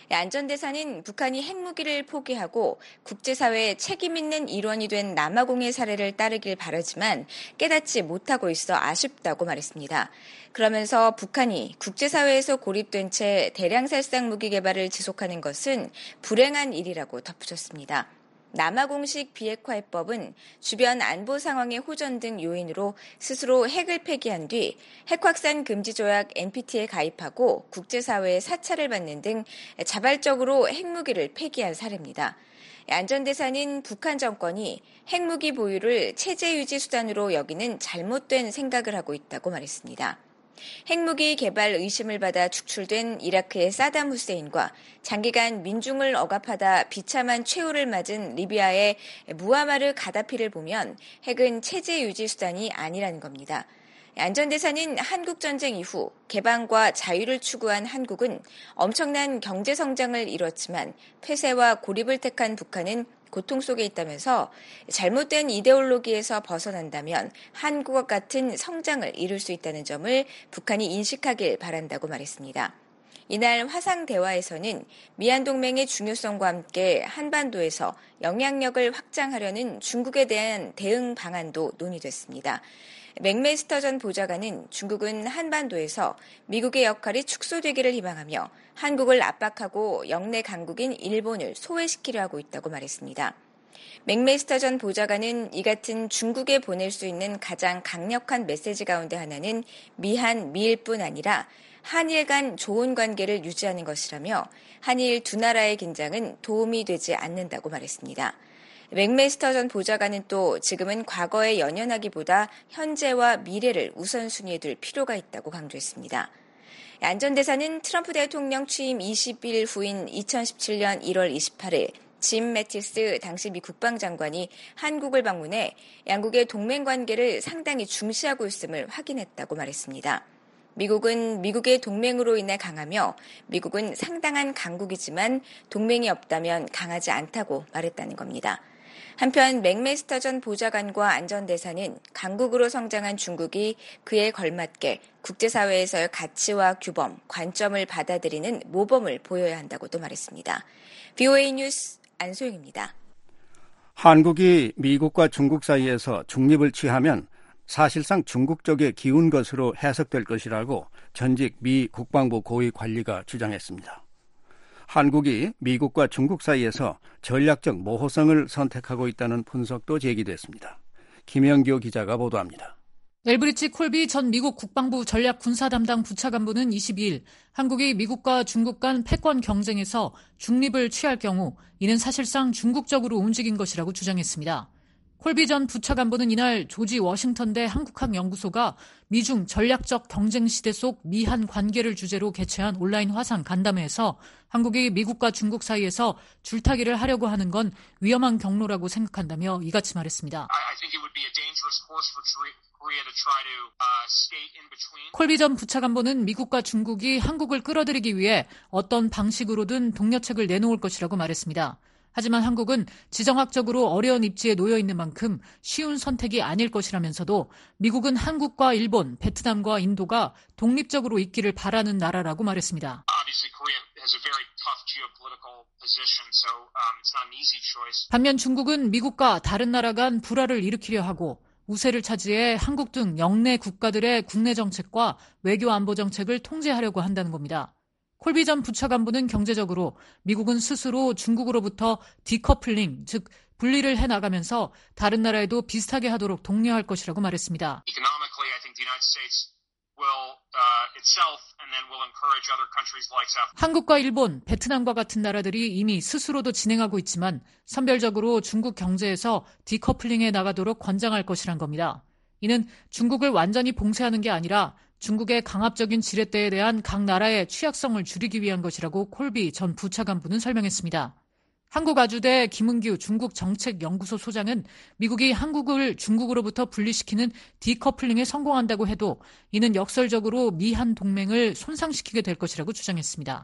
안전대사는 북한이 핵무기를 포기하고 국제사회의 책임 있는 일원이 된 남아공의 사례를 따르길 바라지만 깨닫지 못하고 있어 아쉽다고 말했습니다. 그러면서 북한이 국제사회에서 고립된 채 대량살상 무기 개발을 지속하는 것은 불행한 일이라고 덧붙였습니다. 남아공식 비핵화 해법은 주변 안보 상황의 호전 등 요인으로 스스로 핵을 폐기한 뒤 핵확산 금지 조약 엔피티에 가입하고 국제사회의 사찰을 받는 등 자발적으로 핵무기를 폐기한 사례입니다. 안전대사는 북한 정권이 핵무기 보유를 체제 유지 수단으로 여기는 잘못된 생각을 하고 있다고 말했습니다. 핵무기 개발 의심을 받아 축출된 이라크의 사담 후세인과 장기간 민중을 억압하다 비참한 최후를 맞은 리비아의 무아마르 가다피를 보면 핵은 체제 유지 수단이 아니라는 겁니다. 안전대사는 한국전쟁 이후 개방과 자유를 추구한 한국은 엄청난 경제성장을 이뤘지만 폐쇄와 고립을 택한 북한은 고통 속에 있다면서 잘못된 이데올로기에서 벗어난다면 한국과 같은 성장을 이룰 수 있다는 점을 북한이 인식하길 바란다고 말했습니다. 이날 화상대화에서는 미한동맹의 중요성과 함께 한반도에서 영향력을 확장하려는 중국에 대한 대응 방안도 논의됐습니다. 맥메스터 전 보좌관은 중국은 한반도에서 미국의 역할이 축소되기를 희망하며 한국을 압박하고 영내 강국인 일본을 소외시키려 하고 있다고 말했습니다. 맥메스터 전 보좌관은 이 같은 중국에 보낼 수 있는 가장 강력한 메시지 가운데 하나는 미한, 미일뿐 아니라 한일 간 좋은 관계를 유지하는 것이라며 한일 두 나라의 긴장은 도움이 되지 않는다고 말했습니다. 맥메스터 전 보좌관은 또 지금은 과거에 연연하기보다 현재와 미래를 우선순위에 둘 필요가 있다고 강조했습니다. 안전대사는 트럼프 대통령 취임 이십 일 후인 이천십칠년 일월 이십팔일 짐 매티스 당시 미 국방장관이 한국을 방문해 양국의 동맹관계를 상당히 중시하고 있음을 확인했다고 말했습니다. 미국은 미국의 동맹으로 인해 강하며 미국은 상당한 강국이지만 동맹이 없다면 강하지 않다고 말했다는 겁니다. 한편 맥메스터 전 보좌관과 안전대사는 강국으로 성장한 중국이 그에 걸맞게 국제사회에서의 가치와 규범, 관점을 받아들이는 모범을 보여야 한다고도 말했습니다. 비오에이 뉴스 안소영입니다. 한국이 미국과 중국 사이에서 중립을 취하면 사실상 중국 쪽에 기운 것으로 해석될 것이라고 전직 미 국방부 고위 관리가 주장했습니다. 한국이 미국과 중국 사이에서 전략적 모호성을 선택하고 있다는 분석도 제기됐습니다. 김영교 기자가 보도합니다. 엘브리치 콜비 전 미국 국방부 전략군사담당 부차관보는 이십이일 한국이 미국과 중국 간 패권 경쟁에서 중립을 취할 경우 이는 사실상 중국적으로 움직인 것이라고 주장했습니다. 콜비 전 부차관보는 이날 조지 워싱턴대 한국학연구소가 미중 전략적 경쟁 시대 속 미한 관계를 주제로 개최한 온라인 화상 간담회에서 한국이 미국과 중국 사이에서 줄타기를 하려고 하는 건 위험한 경로라고 생각한다며 이같이 말했습니다. 콜비 전 부차관보는 미국과 중국이 한국을 끌어들이기 위해 어떤 방식으로든 동료책을 내놓을 것이라고 말했습니다. 하지만 한국은 지정학적으로 어려운 입지에 놓여 있는 만큼 쉬운 선택이 아닐 것이라면서도 미국은 한국과 일본, 베트남과 인도가 독립적으로 있기를 바라는 나라라고 말했습니다. 반면 중국은 미국과 다른 나라 간 불화를 일으키려 하고 우세를 차지해 한국 등 영내 국가들의 국내 정책과 외교 안보 정책을 통제하려고 한다는 겁니다. 콜비 전 부차관보는 경제적으로 미국은 스스로 중국으로부터 디커플링, 즉 분리를 해나가면서 다른 나라에도 비슷하게 하도록 독려할 것이라고 말했습니다. 한국과 일본, 베트남과 같은 나라들이 이미 스스로도 진행하고 있지만 선별적으로 중국 경제에서 디커플링해 나가도록 권장할 것이란 겁니다. 이는 중국을 완전히 봉쇄하는 게 아니라 중국의 강압적인 지렛대에 대한 각 나라의 취약성을 줄이기 위한 것이라고 콜비 전 부차관보는 설명했습니다. 한국아주대 김은규 중국정책연구소 소장은 미국이 한국을 중국으로부터 분리시키는 디커플링에 성공한다고 해도 이는 역설적으로 미한 동맹을 손상시키게 될 것이라고 주장했습니다.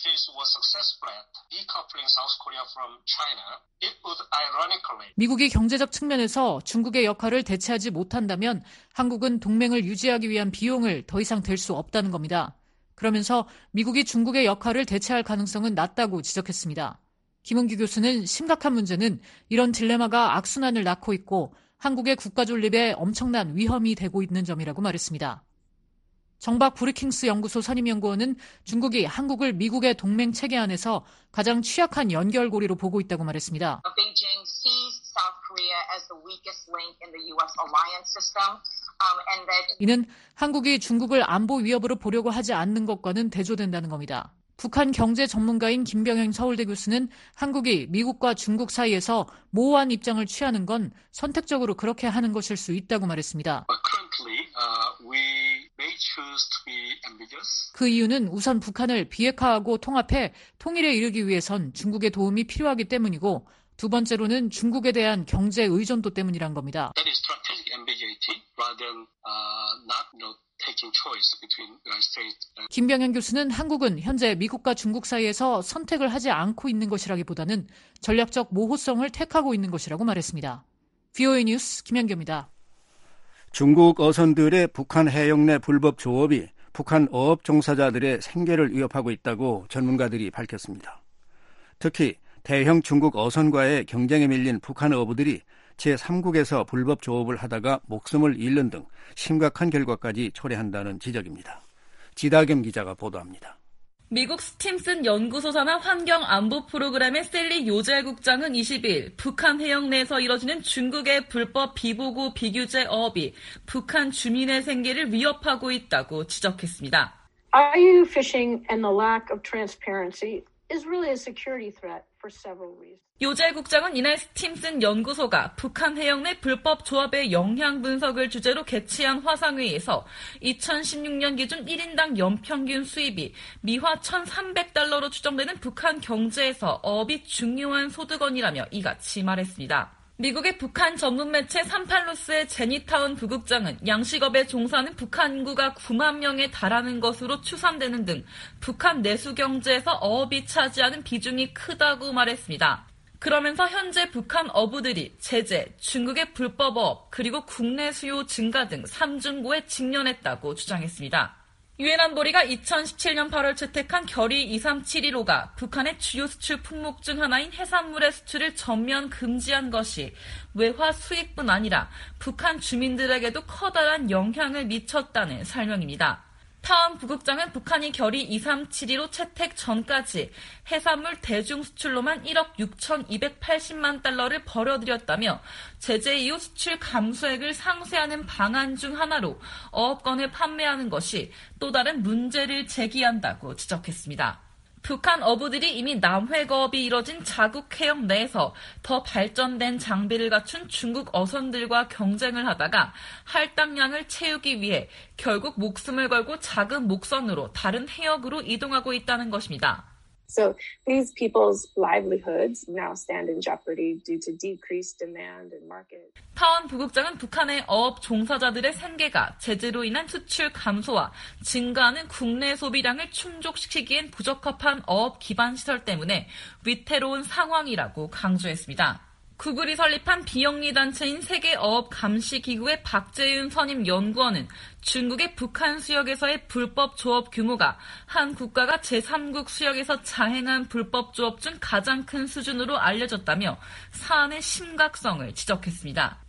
미국이 경제적 측면에서 중국의 역할을 대체하지 못한다면 한국은 동맹을 유지하기 위한 비용을 더 이상 댈 수 없다는 겁니다. 그러면서 미국이 중국의 역할을 대체할 가능성은 낮다고 지적했습니다. 김은규 교수는 심각한 문제는 이런 딜레마가 악순환을 낳고 있고 한국의 국가 존립에 엄청난 위험이 되고 있는 점이라고 말했습니다. 정박 브리킹스 연구소 선임연구원은 중국이 한국을 미국의 동맹 체계 안에서 가장 취약한 연결고리로 보고 있다고 말했습니다. Beijing sees South Korea as the weakest link in the U S alliance system, um, and that 이는 한국이 중국을 안보 위협으로 보려고 하지 않는 것과는 대조된다는 겁니다. 북한 경제 전문가인 김병현 서울대 교수는 한국이 미국과 중국 사이에서 모호한 입장을 취하는 건 선택적으로 그렇게 하는 것일 수 있다고 말했습니다. 그 이유는 우선 북한을 비핵화하고 통합해 통일에 이르기 위해선 중국의 도움이 필요하기 때문이고 두 번째로는 중국에 대한 경제 의존도 때문이란 겁니다. 김병현 교수는 한국은 현재 미국과 중국 사이에서 선택을 하지 않고 있는 것이라기보다는 전략적 모호성을 택하고 있는 것이라고 말했습니다. 브이오에이 뉴스 김현규입니다. 중국 어선들의 북한 해역 내 불법 조업이 북한 어업 종사자들의 생계를 위협하고 있다고 전문가들이 밝혔습니다. 특히 대형 중국 어선과의 경쟁에 밀린 북한 어부들이 제삼국에서 불법 조업을 하다가 목숨을 잃는 등 심각한 결과까지 초래한다는 지적입니다. 지다겸 기자가 보도합니다. 미국 스팀슨 연구소 산하 환경안보 프로그램의 셀리 요젤 국장은 이십일 북한 해역 내에서 이뤄지는 중국의 불법 비보고 비규제 어업이 북한 주민의 생계를 위협하고 있다고 지적했습니다. 아이유 fishing and the lack of transparency is really a security threat for several reasons. 요젤 국장은 이날 스팀슨 연구소가 북한 해역 내 불법 조업의 영향 분석을 주제로 개최한 화상회의에서 이천십육 년 기준 일 인당 연평균 수입이 미화 천삼백 달러로 추정되는 북한 경제에서 어업이 중요한 소득원이라며 이같이 말했습니다. 미국의 북한 전문 매체 삼팔루스의 제니타운 부국장은 양식업에 종사하는 북한 인구가 구만 명에 달하는 것으로 추산되는 등 북한 내수 경제에서 어업이 차지하는 비중이 크다고 말했습니다. 그러면서 현재 북한 어부들이 제재, 중국의 불법 어업, 그리고 국내 수요 증가 등 삼중고에 직면했다고 주장했습니다. 유엔 안보리가 이천십칠 년 팔월 채택한 결의 이삼칠일오가 북한의 주요 수출 품목 중 하나인 해산물의 수출을 전면 금지한 것이 외화 수익뿐 아니라 북한 주민들에게도 커다란 영향을 미쳤다는 설명입니다. 타운 부국장은 북한이 결의 이삼칠이로 채택 전까지 해산물 대중 수출로만 일억 육천이백팔십만 달러를 벌어들였다며 제재 이후 수출 감소액을 상쇄하는 방안 중 하나로 어업권을 판매하는 것이 또 다른 문제를 제기한다고 지적했습니다. 북한 어부들이 이미 남회거업이 이뤄진 자국 해역 내에서 더 발전된 장비를 갖춘 중국 어선들과 경쟁을 하다가 할당량을 채우기 위해 결국 목숨을 걸고 작은 목선으로 다른 해역으로 이동하고 있다는 것입니다. So these people's livelihoods now stand in jeopardy due to decreased demand and market. 타운 부국장은 북한의 어업 종사자들의 생계가 제재로 인한 수출 감소와 증가하는 국내 소비량을 충족시키기엔 부적합한 어업 기반 시설 때문에 위태로운 상황이라고 강조했습니다. 구글이 설립한 비영리 단체인 세계어업감시기구의 박재윤 선임 연구원은 중국의 북한 수역에서의 불법 조업 규모가 한 국가가 제삼국 수역에서 자행한 불법 조업 중 가장 큰 수준으로 알려졌다며 사안의 심각성을 지적했습니다.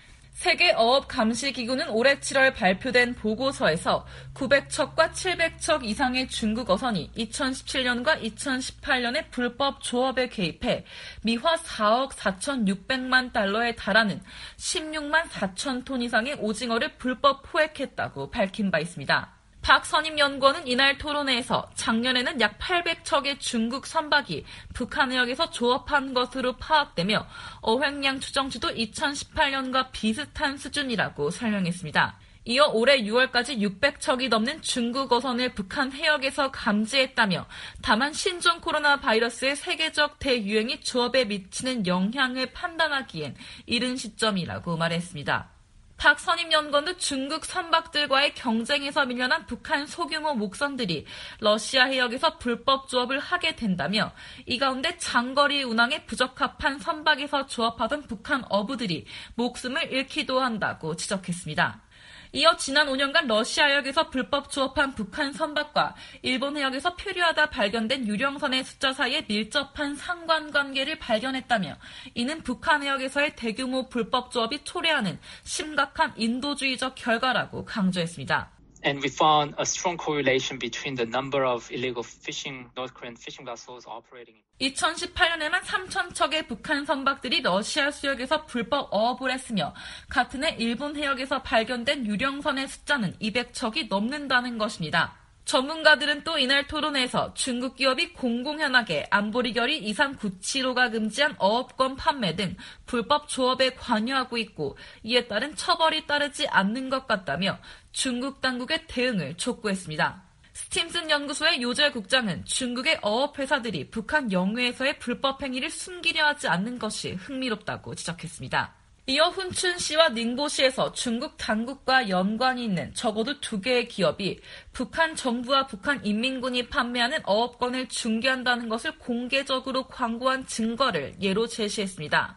세계어업감시기구는 올해 칠월 발표된 보고서에서 구백 척과 칠백 척 이상의 중국 어선이 이천십칠 년과 이천십팔 년에 불법 조업에 개입해 미화 사억 사천육백만 달러에 달하는 십육만 사천 톤 이상의 오징어를 불법 포획했다고 밝힌 바 있습니다. 박 선임 연구원은 이날 토론회에서 작년에는 약 팔백 척의 중국 선박이 북한 해역에서 조업한 것으로 파악되며 어획량 추정치도 이천십팔 년과 비슷한 수준이라고 설명했습니다. 이어 올해 유월까지 육백 척이 넘는 중국 어선을 북한 해역에서 감지했다며 다만 신종 코로나 바이러스의 세계적 대유행이 조업에 미치는 영향을 판단하기엔 이른 시점이라고 말했습니다. 박 선임 연구원도 중국 선박들과의 경쟁에서 밀려난 북한 소규모 목선들이 러시아 해역에서 불법 조업을 하게 된다며 이 가운데 장거리 운항에 부적합한 선박에서 조업하던 북한 어부들이 목숨을 잃기도 한다고 지적했습니다. 이어 지난 오 년간 러시아 해역에서 불법 조업한 북한 선박과 일본 해역에서 표류하다 발견된 유령선의 숫자 사이에 밀접한 상관관계를 발견했다며 이는 북한 해역에서의 대규모 불법 조업이 초래하는 심각한 인도주의적 결과라고 강조했습니다. And we found a strong correlation between the number of illegal fishing, North Korean fishing vessels operating. 이천십팔 년에만 삼천 척의 북한 선박들이 러시아 수역에서 불법 어업을 했으며 같은 해 일본 해역에서 발견된 유령선의 숫자는 이백 척이 넘는다는 것입니다. 전문가들은 또 이날 토론회에서 중국 기업이 공공연하게 안보리 결의 이삼구칠오가 금지한 어업권 판매 등 불법 조업에 관여하고 있고 이에 따른 처벌이 따르지 않는 것 같다며 중국 당국의 대응을 촉구했습니다. 스팀슨 연구소의 요재 국장은 중국의 어업회사들이 북한 영해에서의 불법 행위를 숨기려 하지 않는 것이 흥미롭다고 지적했습니다. 이어 훈춘시와 닝보시에서 중국 당국과 연관이 있는 적어도 두 개의 기업이 북한 정부와 북한 인민군이 판매하는 어업권을 중개한다는 것을 공개적으로 광고한 증거를 예로 제시했습니다.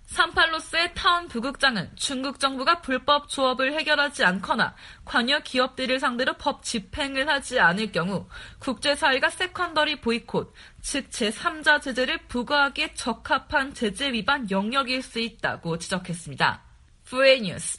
산팔로스의 타운 부국장은 중국 정부가 불법 조업을 해결하지 않거나 관여 기업들을 상대로 법 집행을 하지 않을 경우 국제사회가 세컨더리 보이콧, 즉 제삼자 제재를 부과하기에 적합한 제재 위반 영역일 수 있다고 지적했습니다. 브이에이 뉴스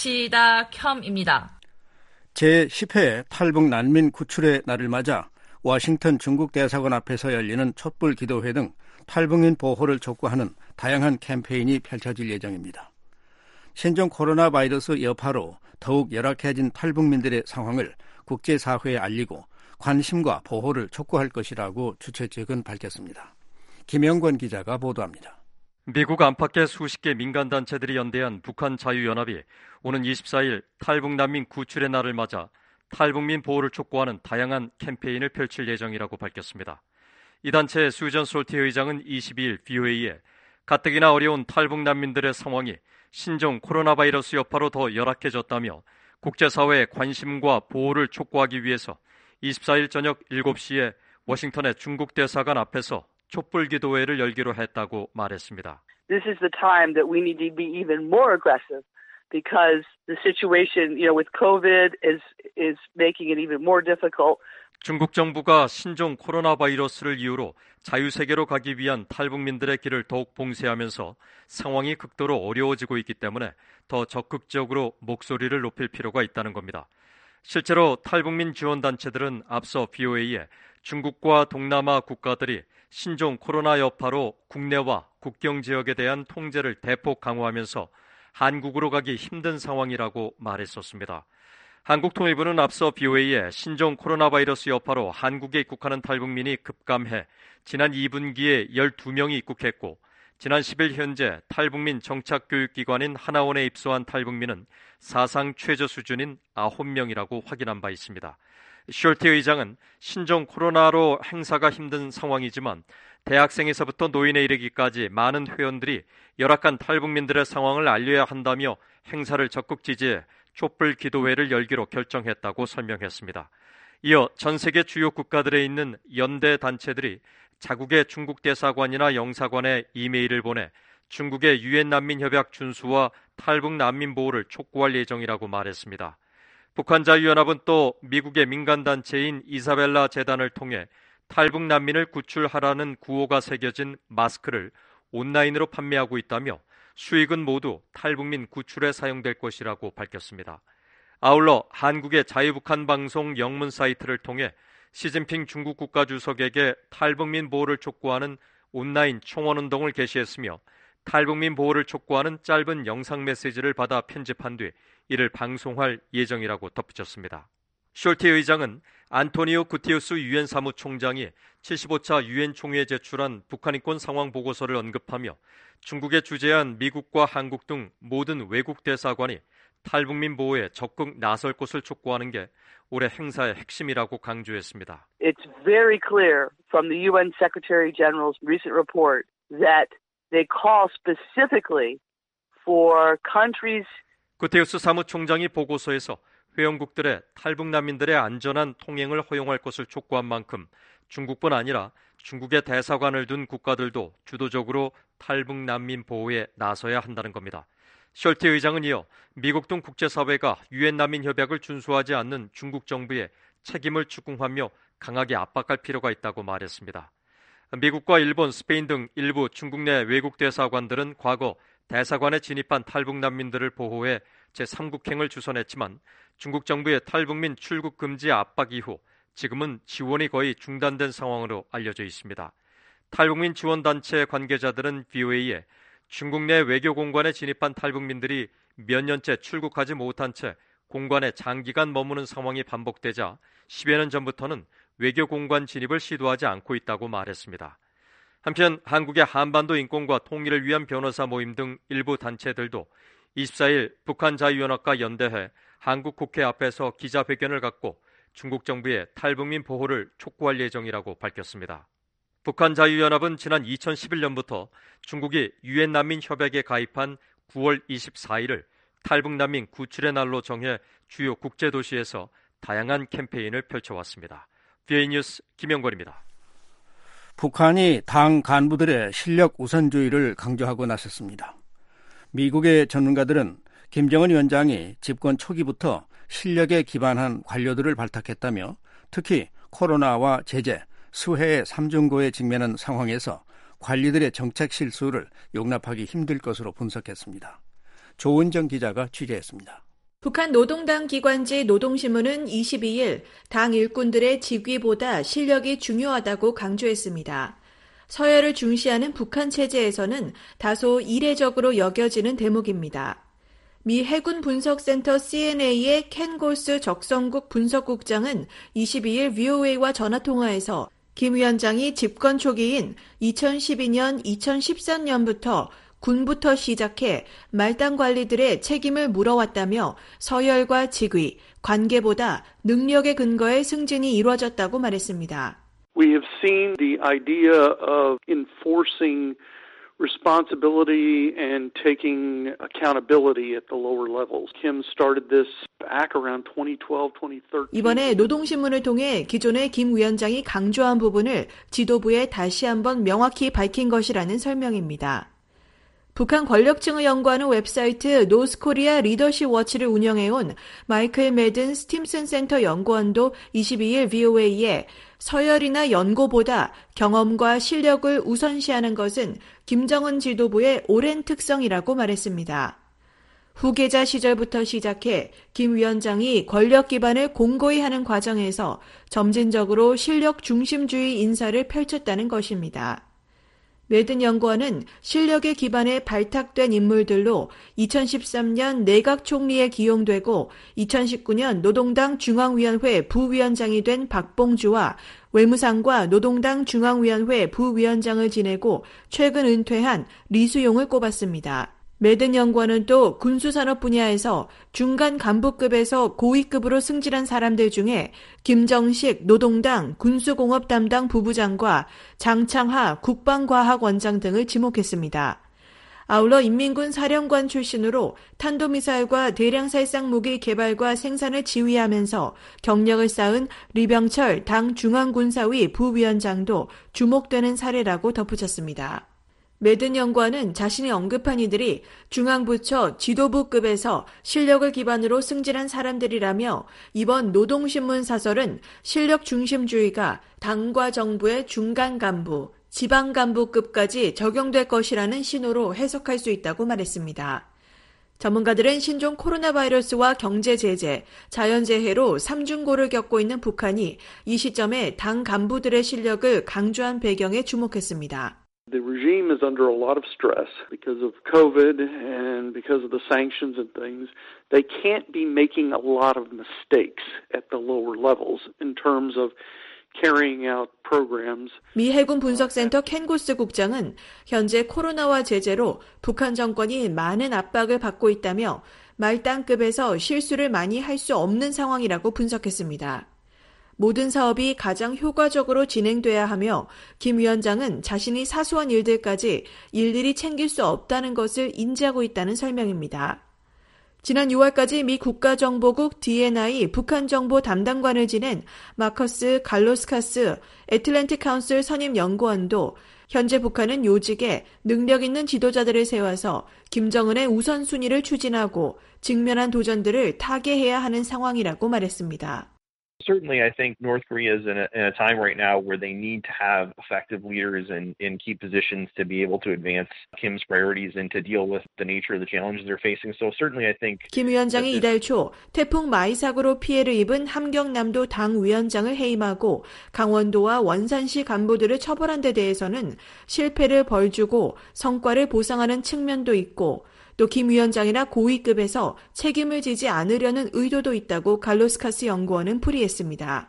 치다켬입니다. 제십 회 탈북 난민 구출의 날을 맞아 워싱턴 중국 대사관 앞에서 열리는 촛불 기도회 등 탈북민 보호를 촉구하는 다양한 캠페인이 펼쳐질 예정입니다. 신종 코로나 바이러스 여파로 더욱 열악해진 탈북민들의 상황을 국제사회에 알리고 관심과 보호를 촉구할 것이라고 주최 측은 밝혔습니다. 김영권 기자가 보도합니다. 미국 안팎의 수십 개 민간단체들이 연대한 북한 자유연합이 오는 이십사 일 탈북 난민 구출의 날을 맞아 탈북민 보호를 촉구하는 다양한 캠페인을 펼칠 예정이라고 밝혔습니다. 이 단체의 수전 솔티 의장은 이십이 일 브이오에이에 가뜩이나 어려운 탈북 난민들의 상황이 신종 코로나 바이러스 여파로 더 열악해졌다며 국제사회의 관심과 보호를 촉구하기 위해서 이십사 일 저녁 일곱 시에 워싱턴의 중국 대사관 앞에서 촛불 기도회를 열기로 했다고 말했습니다. This is the time that we need to be even more aggressive because the situation, you know, with COVID is is making it even more difficult. 중국 정부가 신종 코로나 바이러스를 이유로 자유세계로 가기 위한 탈북민들의 길을 더욱 봉쇄하면서 상황이 극도로 어려워지고 있기 때문에 더 적극적으로 목소리를 높일 필요가 있다는 겁니다. 실제로 탈북민 지원단체들은 앞서 비오에이에 중국과 동남아 국가들이 신종 코로나 여파로 국내와 국경 지역에 대한 통제를 대폭 강화하면서 한국으로 가기 힘든 상황이라고 말했었습니다. 한국통일부는 앞서 비오에이에 신종 코로나 바이러스 여파로 한국에 입국하는 탈북민이 급감해 지난 이 분기에 열두 명이 입국했고 지난 십 일 현재 탈북민 정착교육기관인 하나원에 입소한 탈북민은 사상 최저 수준인 아홉 명이라고 확인한 바 있습니다. 숄티 의장은 신종 코로나로 행사가 힘든 상황이지만 대학생에서부터 노인에 이르기까지 많은 회원들이 열악한 탈북민들의 상황을 알려야 한다며 행사를 적극 지지해 촛불 기도회를 열기로 결정했다고 설명했습니다. 이어 전 세계 주요 국가들에 있는 연대 단체들이 자국의 중국 대사관이나 영사관에 이메일을 보내 중국의 유엔 난민협약 준수와 탈북 난민 보호를 촉구할 예정이라고 말했습니다. 북한 자유연합은 또 미국의 민간단체인 이사벨라 재단을 통해 탈북 난민을 구출하라는 구호가 새겨진 마스크를 온라인으로 판매하고 있다며 수익은 모두 탈북민 구출에 사용될 것이라고 밝혔습니다. 아울러 한국의 자유북한 방송 영문 사이트를 통해 시진핑 중국 국가주석에게 탈북민 보호를 촉구하는 온라인 청원운동을 개시했으며 탈북민 보호를 촉구하는 짧은 영상 메시지를 받아 편집한 뒤 이를 방송할 예정이라고 덧붙였습니다. 숄티 의장은 안토니오 구테우스 유엔 사무총장이 칠십오 차 유엔 총회에 제출한 북한 인권 상황 보고서를 언급하며 중국에 주재한 미국과 한국 등 모든 외국 대사관이 탈북민 보호에 적극 나설 것을 촉구하는 게 올해 행사의 핵심이라고 강조했습니다. It's very clear from the 유엔 Secretary General's recent report that they call specifically for countries. 구테우스 사무총장이 보고서에서 회원국들의 탈북 난민들의 안전한 통행을 허용할 것을 촉구한 만큼 중국뿐 아니라 중국의 대사관을 둔 국가들도 주도적으로 탈북 난민 보호에 나서야 한다는 겁니다. 숄티 의장은 이어 미국 등 국제사회가 유엔 난민 협약을 준수하지 않는 중국 정부에 책임을 추궁하며 강하게 압박할 필요가 있다고 말했습니다. 미국과 일본, 스페인 등 일부 중국 내 외국 대사관들은 과거 대사관에 진입한 탈북 난민들을 보호해 제삼국행을 주선했지만 중국 정부의 탈북민 출국 금지 압박 이후 지금은 지원이 거의 중단된 상황으로 알려져 있습니다. 탈북민 지원단체 관계자들은 비오에이에 중국 내 외교 공관에 진입한 탈북민들이 몇 년째 출국하지 못한 채 공관에 장기간 머무는 상황이 반복되자 십여 년 전부터는 외교 공관 진입을 시도하지 않고 있다고 말했습니다. 한편 한국의 한반도 인권과 통일을 위한 변호사 모임 등 일부 단체들도 이십사 일 북한 자유연합과 연대해 한국 국회 앞에서 기자회견을 갖고 중국 정부의 탈북민 보호를 촉구할 예정이라고 밝혔습니다. 북한 자유연합은 지난 이천십일 년부터 중국이 유엔 난민 협약에 가입한 구월 이십사일을 탈북 난민 구출의 날로 정해 주요 국제 도시에서 다양한 캠페인을 펼쳐왔습니다. 비에이 뉴스 김영걸입니다. 북한이 당 간부들의 실력 우선주의를 강조하고 나섰습니다. 미국의 전문가들은 김정은 위원장이 집권 초기부터 실력에 기반한 관료들을 발탁했다며 특히 코로나와 제재, 수해의 삼중고에 직면한 상황에서 관리들의 정책 실수를 용납하기 힘들 것으로 분석했습니다. 조은정 기자가 취재했습니다. 북한 노동당 기관지 노동신문은 이십이일 당 일꾼들의 직위보다 실력이 중요하다고 강조했습니다. 서열을 중시하는 북한 체제에서는 다소 이례적으로 여겨지는 대목입니다. 미 해군 분석센터 씨엔에이의 켄 골스 적성국 분석국장은 이십이일 브이오에이와 전화통화에서 김 위원장이 집권 초기인 이천십이 년, 이천십삼 년부터 군부터 시작해 말단 관리들의 책임을 물어왔다며 서열과 직위, 관계보다 능력의 근거에 승진이 이루어졌다고 말했습니다. We have seen the idea of enforcing responsibility and taking accountability at the lower levels. Kim started this back around twenty twelve, twenty thirteen. 이번에 노동신문을 통해 기존의 김 위원장이 강조한 부분을 지도부에 다시 한번 명확히 밝힌 것이라는 설명입니다. 북한 권력층을 연구하는 웹사이트 노스코리아 리더십 워치를 운영해온 마이클 매든 스팀슨 센터 연구원도 이십이일 브이오에이에 서열이나 연고보다 경험과 실력을 우선시하는 것은 김정은 지도부의 오랜 특성이라고 말했습니다. 후계자 시절부터 시작해 김 위원장이 권력 기반을 공고히 하는 과정에서 점진적으로 실력 중심주의 인사를 펼쳤다는 것입니다. 매든 연구원은 실력의 기반에 발탁된 인물들로 이천십삼 년 내각 총리에 기용되고 이천십구 년 노동당 중앙위원회 부위원장이 된 박봉주와 외무상과 노동당 중앙위원회 부위원장을 지내고 최근 은퇴한 리수용을 꼽았습니다. 매든 연구원은 또 군수산업 분야에서 중간 간부급에서 고위급으로 승진한 사람들 중에 김정식 노동당 군수공업 담당 부부장과 장창하 국방과학원장 등을 지목했습니다. 아울러 인민군 사령관 출신으로 탄도미사일과 대량살상 무기 개발과 생산을 지휘하면서 경력을 쌓은 리병철 당 중앙군사위 부위원장도 주목되는 사례라고 덧붙였습니다. 매든 연구원은 자신이 언급한 이들이 중앙부처 지도부급에서 실력을 기반으로 승진한 사람들이라며 이번 노동신문 사설은 실력 중심주의가 당과 정부의 중간 간부, 지방 간부급까지 적용될 것이라는 신호로 해석할 수 있다고 말했습니다. 전문가들은 신종 코로나 바이러스와 경제 제재, 자연재해로 삼중고를 겪고 있는 북한이 이 시점에 당 간부들의 실력을 강조한 배경에 주목했습니다. The regime is under a lot of stress because of COVID and because of the sanctions and things. They can't be making a lot of mistakes at the lower levels in terms of carrying out programs. 미 해군 분석센터 켄 고스 국장은 현재 코로나와 제재로 북한 정권이 많은 압박을 받고 있다며 말단급에서 실수를 많이 할 수 없는 상황이라고 분석했습니다. 모든 사업이 가장 효과적으로 진행돼야 하며 김 위원장은 자신이 사소한 일들까지 일일이 챙길 수 없다는 것을 인지하고 있다는 설명입니다. 지난 유월까지 미 국가정보국 디엔아이 북한 정보 담당관을 지낸 마커스 갈로스카스 애틀랜틱 카운슬 선임 연구원도 현재 북한은 요직에 능력 있는 지도자들을 세워서 김정은의 우선순위를 추진하고 직면한 도전들을 타개해야 하는 상황이라고 말했습니다. Certainly, I think North Korea is in a, in a time right now where they need to have effective leaders in, in key positions to be able to advance Kim's priorities and to deal with the nature of the challenges they're facing. So certainly, I think 김 위원장이 이달 초 태풍 마이 사고로 피해를 입은 함경남도 당 위원장을 해임하고 강원도와 원산시 간부들을 처벌한 데 대해서는 실패를 벌주고 성과를 보상하는 측면도 있고 또 김 위원장이나 고위급에서 책임을 지지 않으려는 의도도 있다고 갈로스카스 연구원은 풀이했습니다.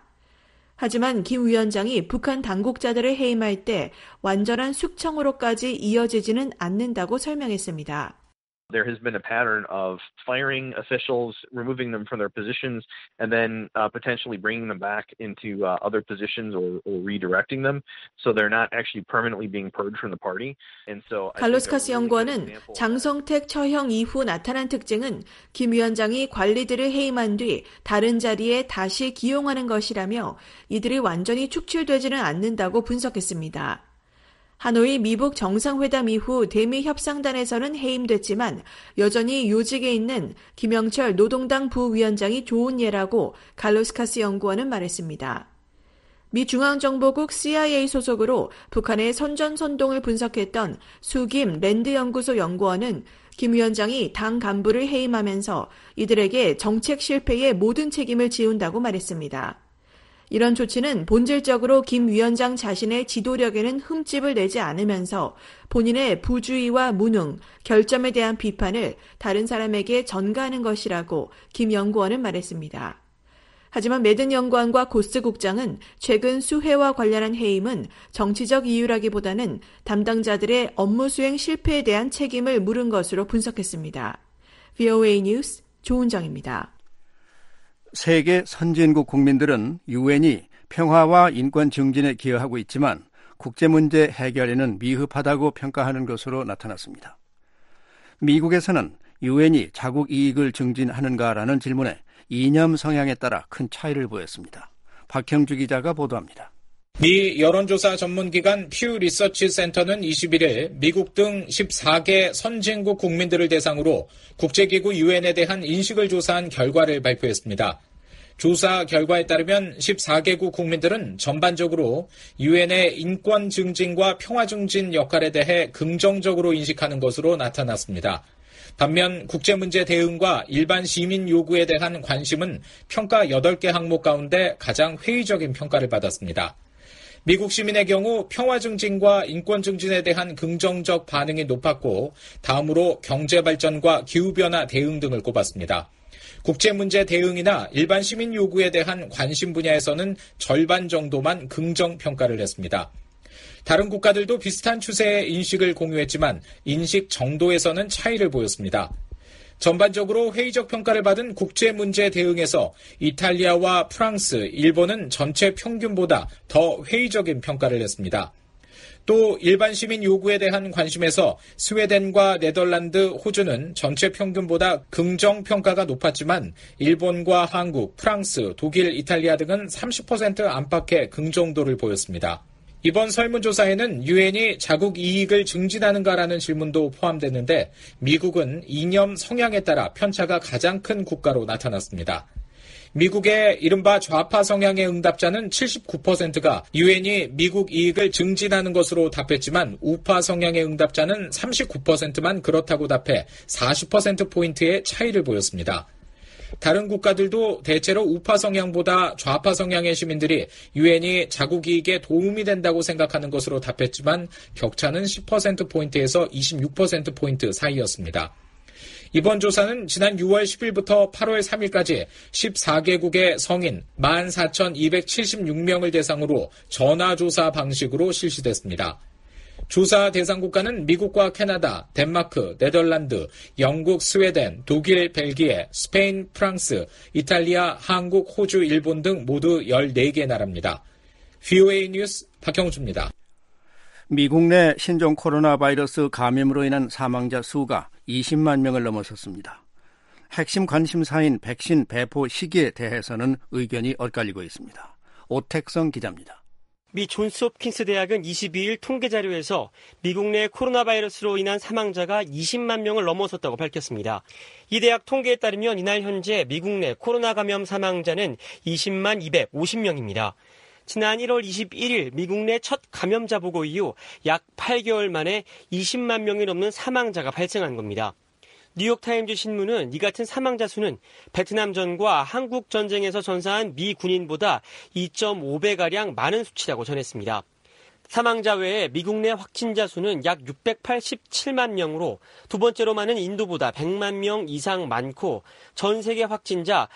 하지만 김 위원장이 북한 당국자들을 해임할 때 완전한 숙청으로까지 이어지지는 않는다고 설명했습니다. There has been a pattern of firing officials, removing them from their positions, and then uh, potentially bringing them back into uh, other positions or, or redirecting them. So they're not actually permanently being purged from the party. And so 갈로스카스 연구원은 장성택 처형 이후 나타난 특징은 김 위원장이 관리들을 해임한 뒤 다른 자리에 다시 기용하는 것이라며 이들이 완전히 축출되지는 않는다고 분석했습니다. 하노이 미북 정상회담 이후 대미 협상단에서는 해임됐지만 여전히 요직에 있는 김영철 노동당 부위원장이 좋은 예라고 갈로스카스 연구원은 말했습니다. 미 중앙정보국 씨아이에이 소속으로 북한의 선전선동을 분석했던 수김 랜드연구소 연구원은 김 위원장이 당 간부를 해임하면서 이들에게 정책 실패의 모든 책임을 지운다고 말했습니다. 이런 조치는 본질적으로 김 위원장 자신의 지도력에는 흠집을 내지 않으면서 본인의 부주의와 무능, 결점에 대한 비판을 다른 사람에게 전가하는 것이라고 김 연구원은 말했습니다. 하지만 매든 연구원과 고스 국장은 최근 수해와 관련한 해임은 정치적 이유라기보다는 담당자들의 업무 수행 실패에 대한 책임을 물은 것으로 분석했습니다. 브이오에이 뉴스 조은정입니다. 세계 선진국 국민들은 유엔이 평화와 인권 증진에 기여하고 있지만 국제문제 해결에는 미흡하다고 평가하는 것으로 나타났습니다. 미국에서는 유엔이 자국 이익을 증진하는가라는 질문에 이념 성향에 따라 큰 차이를 보였습니다. 박형주 기자가 보도합니다. 미 여론조사 전문기관 퓨 리서치 센터는 이십일 일 미국 등 십사 개 선진국 국민들을 대상으로 국제기구 유엔에 대한 인식을 조사한 결과를 발표했습니다. 조사 결과에 따르면 십사 개국 국민들은 전반적으로 유엔의 인권 증진과 평화 증진 역할에 대해 긍정적으로 인식하는 것으로 나타났습니다. 반면 국제문제 대응과 일반 시민 요구에 대한 관심은 평가 여덟 개 항목 가운데 가장 회의적인 평가를 받았습니다. 미국 시민의 경우 평화 증진과 인권 증진에 대한 긍정적 반응이 높았고 다음으로 경제 발전과 기후변화 대응 등을 꼽았습니다. 국제문제 대응이나 일반 시민 요구에 대한 관심 분야에서는 절반 정도만 긍정 평가를 했습니다. 다른 국가들도 비슷한 추세의 인식을 공유했지만 인식 정도에서는 차이를 보였습니다. 전반적으로 회의적 평가를 받은 국제문제 대응에서 이탈리아와 프랑스, 일본은 전체 평균보다 더 회의적인 평가를 냈습니다. 또 일반 시민 요구에 대한 관심에서 스웨덴과 네덜란드, 호주는 전체 평균보다 긍정 평가가 높았지만 일본과 한국, 프랑스, 독일, 이탈리아 등은 삼십 퍼센트 안팎의 긍정도를 보였습니다. 이번 설문조사에는 유엔이 자국 이익을 증진하는가라는 질문도 포함됐는데 미국은 이념 성향에 따라 편차가 가장 큰 국가로 나타났습니다. 미국의 이른바 좌파 성향의 응답자는 칠십구 퍼센트가 유엔이 미국 이익을 증진하는 것으로 답했지만 우파 성향의 응답자는 삼십구 퍼센트만 그렇다고 답해 사십 퍼센트포인트의 차이를 보였습니다. 다른 국가들도 대체로 우파 성향보다 좌파 성향의 시민들이 유엔이 자국 이익에 도움이 된다고 생각하는 것으로 답했지만 격차는 십 퍼센트포인트에서 이십육 퍼센트포인트 사이였습니다. 이번 조사는 지난 유월 십일부터 팔월 삼일까지 십사 개국의 성인 만 사천이백칠십육 명을 대상으로 전화조사 방식으로 실시됐습니다. 조사 대상 국가는 미국과 캐나다, 덴마크, 네덜란드, 영국, 스웨덴, 독일, 벨기에, 스페인, 프랑스, 이탈리아, 한국, 호주, 일본 등 모두 열네 개 나라입니다. 브이오에이 뉴스 박형주입니다. 미국 내 신종 코로나 바이러스 감염으로 인한 사망자 수가 이십만 명을 넘어섰습니다. 핵심 관심사인 백신 배포 시기에 대해서는 의견이 엇갈리고 있습니다. 오택성 기자입니다. 미 존스홉킨스 대학은 이십이일 통계 자료에서 미국 내 코로나 바이러스로 인한 사망자가 이십만 명을 넘어섰다고 밝혔습니다. 이 대학 통계에 따르면 이날 현재 미국 내 코로나 감염 사망자는 이십만 이백오십 명입니다. 지난 일월 이십일일 미국 내 첫 감염자 보고 이후 약 팔 개월 만에 이십만 명이 넘는 사망자가 발생한 겁니다. 뉴욕타임즈 신문은 이 같은 사망자 수는 베트남전과 한국전쟁에서 전사한 미 군인보다 이 점 오 배가량 많은 수치라고 전했습니다. 사망자 외에 미국 내 확진자 수는 약 육백팔십칠만 명으로 두 번째로 많은 인도보다 백만 명 이상 많고 전 세계 확진자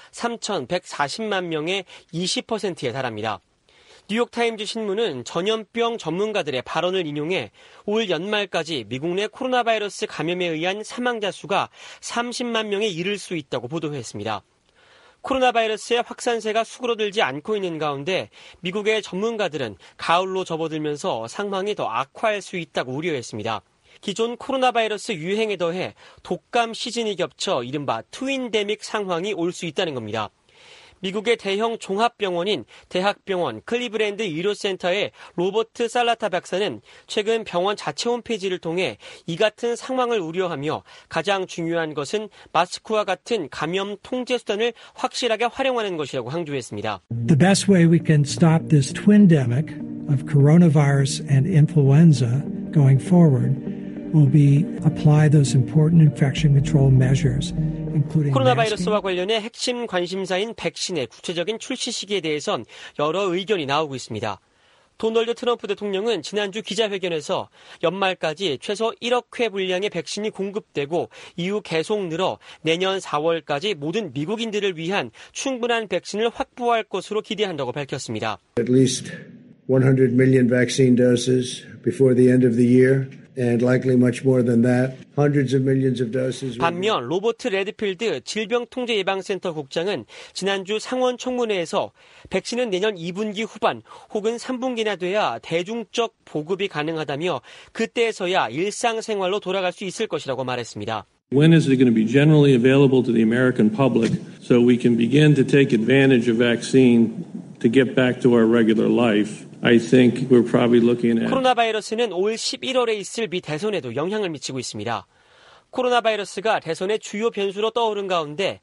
삼천백사십만 명의 이십 퍼센트에 달합니다. 뉴욕타임즈 신문은 전염병 전문가들의 발언을 인용해 올 연말까지 미국 내 코로나 바이러스 감염에 의한 사망자 수가 삼십만 명에 이를 수 있다고 보도했습니다. 코로나 바이러스의 확산세가 수그러들지 않고 있는 가운데 미국의 전문가들은 가을로 접어들면서 상황이 더 악화할 수 있다고 우려했습니다. 기존 코로나 바이러스 유행에 더해 독감 시즌이 겹쳐 이른바 트윈데믹 상황이 올 수 있다는 겁니다. 미국의 대형 종합병원인 대학병원 클리브랜드 의료센터의 로버트 살라타 박사는 최근 병원 자체 홈페이지를 통해 이 같은 상황을 우려하며 가장 중요한 것은 마스크와 같은 감염 통제 수단을 확실하게 활용하는 것이라고 강조했습니다. The best way we can stop this twindemic of coronavirus and influenza going forward will be apply those important infection control measures. 코로나 바이러스와 관련해 핵심 관심사인 백신의 구체적인 출시 시기에 대해선 여러 의견이 나오고 있습니다. 도널드 트럼프 대통령은 지난주 기자회견에서 연말까지 최소 일억 회 분량의 백신이 공급되고 이후 계속 늘어 내년 사월까지 모든 미국인들을 위한 충분한 백신을 확보할 것으로 기대한다고 밝혔습니다. At least one hundred million vaccine doses before the end of the year. And likely much more than that. Hundreds of millions of doses. 반면 로버트 레드필드 질병통제예방센터 국장은 지난주 상원 청문회에서 백신은 내년 이 분기 후반 혹은 삼 분기나 돼야 대중적 보급이 가능하다며 그때에서야 일상생활로 돌아갈 수 있을 것이라고 말했습니다. When is it going to be generally available to the American public so we can begin to take advantage of vaccine to get back to our regular life? I think we're probably looking at 코로나 바이러스는 올 십일월에 있을 미 대선에도 영향을 미치고 있습니다. 코로나 바이러스가 대선의 주요 변수로 떠오른 가운데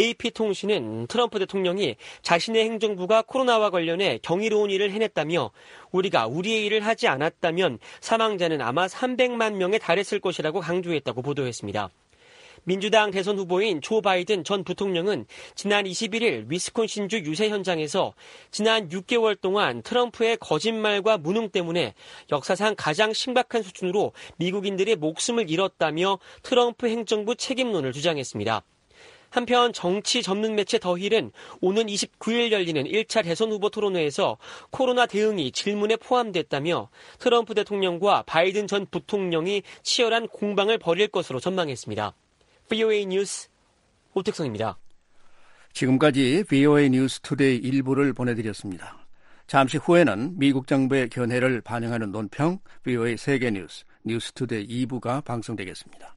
에이피통신은 트럼프 대통령이 자신의 행정부가 코로나와 관련해 경이로운 일을 해냈다며 우리가 우리의 일을 하지 않았다면 사망자는 아마 삼백만 명에 달했을 것이라고 강조했다고 보도했습니다. 민주당 대선 후보인 조 바이든 전 부통령은 지난 이십일일 위스콘신주 유세 현장에서 지난 육 개월 동안 트럼프의 거짓말과 무능 때문에 역사상 가장 심각한 수준으로 미국인들의 목숨을 잃었다며 트럼프 행정부 책임론을 주장했습니다. 한편 정치 전문 매체 더힐은 오는 이십구일 열리는 일 차 대선 후보 토론회에서 코로나 대응이 질문에 포함됐다며 트럼프 대통령과 바이든 전 부통령이 치열한 공방을 벌일 것으로 전망했습니다. 브이오에이 뉴스 오택성입니다. 지금까지 브이오에이 뉴스 투데이 일부를 보내드렸습니다. 잠시 후에는 미국 정부의 견해를 반영하는 논평 브이오에이 세계뉴스 뉴스 투데이 이 부가 방송되겠습니다.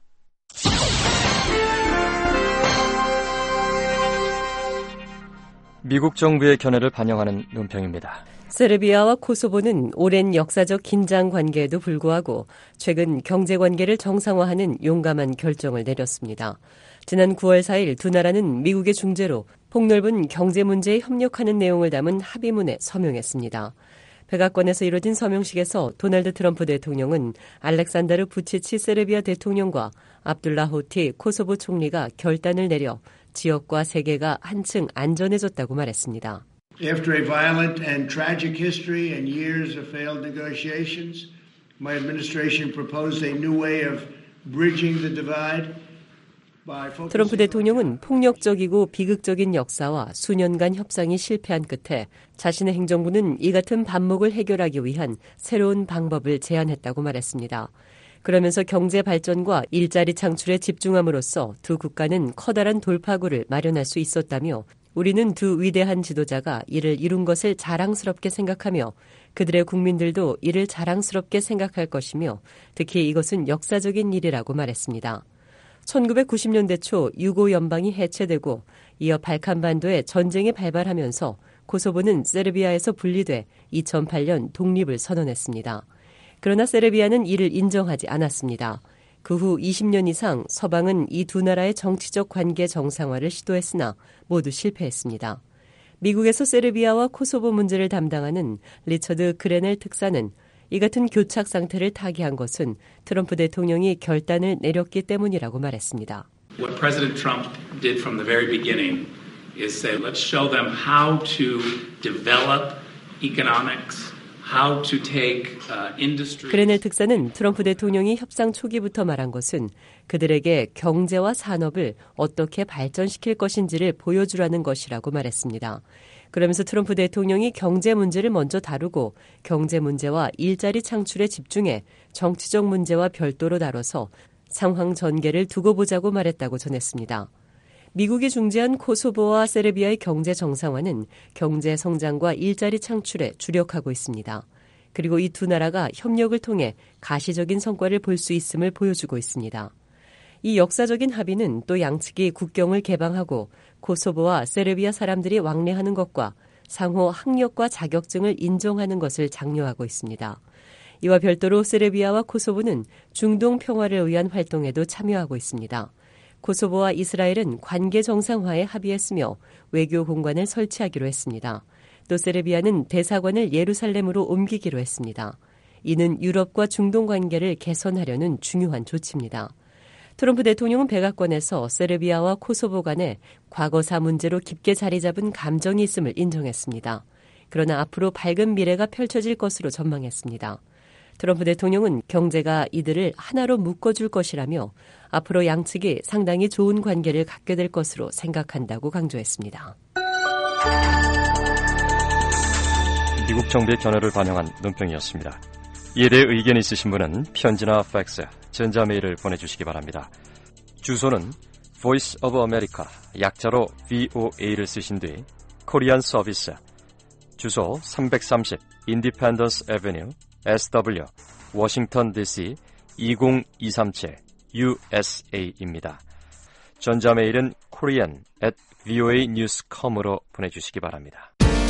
미국 정부의 견해를 반영하는 논평입니다. 세르비아와 코소보는 오랜 역사적 긴장 관계에도 불구하고 최근 경제 관계를 정상화하는 용감한 결정을 내렸습니다. 지난 구월 사일 두 나라는 미국의 중재로 폭넓은 경제 문제에 협력하는 내용을 담은 합의문에 서명했습니다. 백악관에서 이뤄진 서명식에서 도널드 트럼프 대통령은 알렉산다르 부치치 세르비아 대통령과 압둘라 호티 코소보 총리가 결단을 내려 지역과 세계가 한층 안전해졌다고 말했습니다. After a violent and tragic history and years of failed negotiations, my administration proposed a new way of bridging the divide. 트럼프 대통령은 폭력적이고 비극적인 역사와 수년간 협상이 실패한 끝에 자신의 행정부는 이 같은 반목을 해결하기 위한 새로운 방법을 제안했다고 말했습니다. 그러면서 경제 발전과 일자리 창출에 집중함으로써 두 국가는 커다란 돌파구를 마련할 수 있었다며 우리는 두 위대한 지도자가 이를 이룬 것을 자랑스럽게 생각하며 그들의 국민들도 이를 자랑스럽게 생각할 것이며 특히 이것은 역사적인 일이라고 말했습니다. 천구백구십 년대 초 유고 연방이 해체되고 이어 발칸반도에 전쟁이 발발하면서 코소보는 세르비아에서 분리돼 이천팔 년 독립을 선언했습니다. 그러나 세르비아는 이를 인정하지 않았습니다. 그 후 이십 년 이상 서방은 이 두 나라의 정치적 관계 정상화를 시도했으나 모두 실패했습니다. 미국에서 세르비아와 코소보 문제를 담당하는 리처드 그레넬 특사는 이 같은 교착 상태를 타개한 것은 트럼프 대통령이 결단을 내렸기 때문이라고 말했습니다. What President Trump did from the very beginning is say, let's show them how to develop economics. How to take, uh, industry. 그레넬 특사는 트럼프 대통령이 협상 초기부터 말한 것은 그들에게 경제와 산업을 어떻게 발전시킬 것인지를 보여주라는 것이라고 말했습니다. 그러면서 트럼프 대통령이 경제 문제를 먼저 다루고 경제 문제와 일자리 창출에 집중해 정치적 문제와 별도로 다뤄서 상황 전개를 두고 보자고 말했다고 전했습니다. 미국이 중재한 코소보와 세르비아의 경제 정상화는 경제 성장과 일자리 창출에 주력하고 있습니다. 그리고 이 두 나라가 협력을 통해 가시적인 성과를 볼 수 있음을 보여주고 있습니다. 이 역사적인 합의는 또 양측이 국경을 개방하고 코소보와 세르비아 사람들이 왕래하는 것과 상호 학력과 자격증을 인정하는 것을 장려하고 있습니다. 이와 별도로 세르비아와 코소보는 중동 평화를 위한 활동에도 참여하고 있습니다. 코소보와 이스라엘은 관계 정상화에 합의했으며 외교 공관을 설치하기로 했습니다. 또 세르비아는 대사관을 예루살렘으로 옮기기로 했습니다. 이는 유럽과 중동 관계를 개선하려는 중요한 조치입니다. 트럼프 대통령은 백악관에서 세르비아와 코소보 간에 과거사 문제로 깊게 자리 잡은 감정이 있음을 인정했습니다. 그러나 앞으로 밝은 미래가 펼쳐질 것으로 전망했습니다. 트럼프 대통령은 경제가 이들을 하나로 묶어줄 것이라며 앞으로 양측이 상당히 좋은 관계를 갖게 될 것으로 생각한다고 강조했습니다. 미국 정부의 견해를 반영한 논평이었습니다. 이에 대해 의견이 있으신 분은 편지나 팩스, 전자메일을 보내주시기 바랍니다. 주소는 Voice of America, 약자로 브이오에이를 쓰신 뒤 코리안 서비스, 주소 삼백삼십 Independence Avenue, 에스더블유, 워싱턴 디씨 이공이삼칠 유에스에이입니다. 전자메일은 korean at 브이오에이 뉴스 닷 컴으로 보내주시기 바랍니다.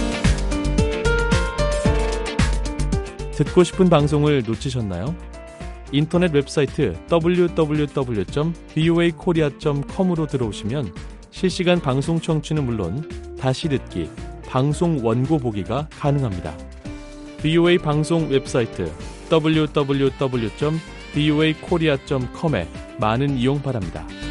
듣고 싶은 방송을 놓치셨나요? 인터넷 웹사이트 더블유 더블유 더블유 점 브이오에이 코리아 점 컴으로 들어오시면 실시간 방송 청취는 물론 다시 듣기, 방송 원고 보기가 가능합니다. 브이오에이 방송 웹사이트 더블유 더블유 더블유 점 브이오에이 코리아 점 컴에 많은 이용 바랍니다.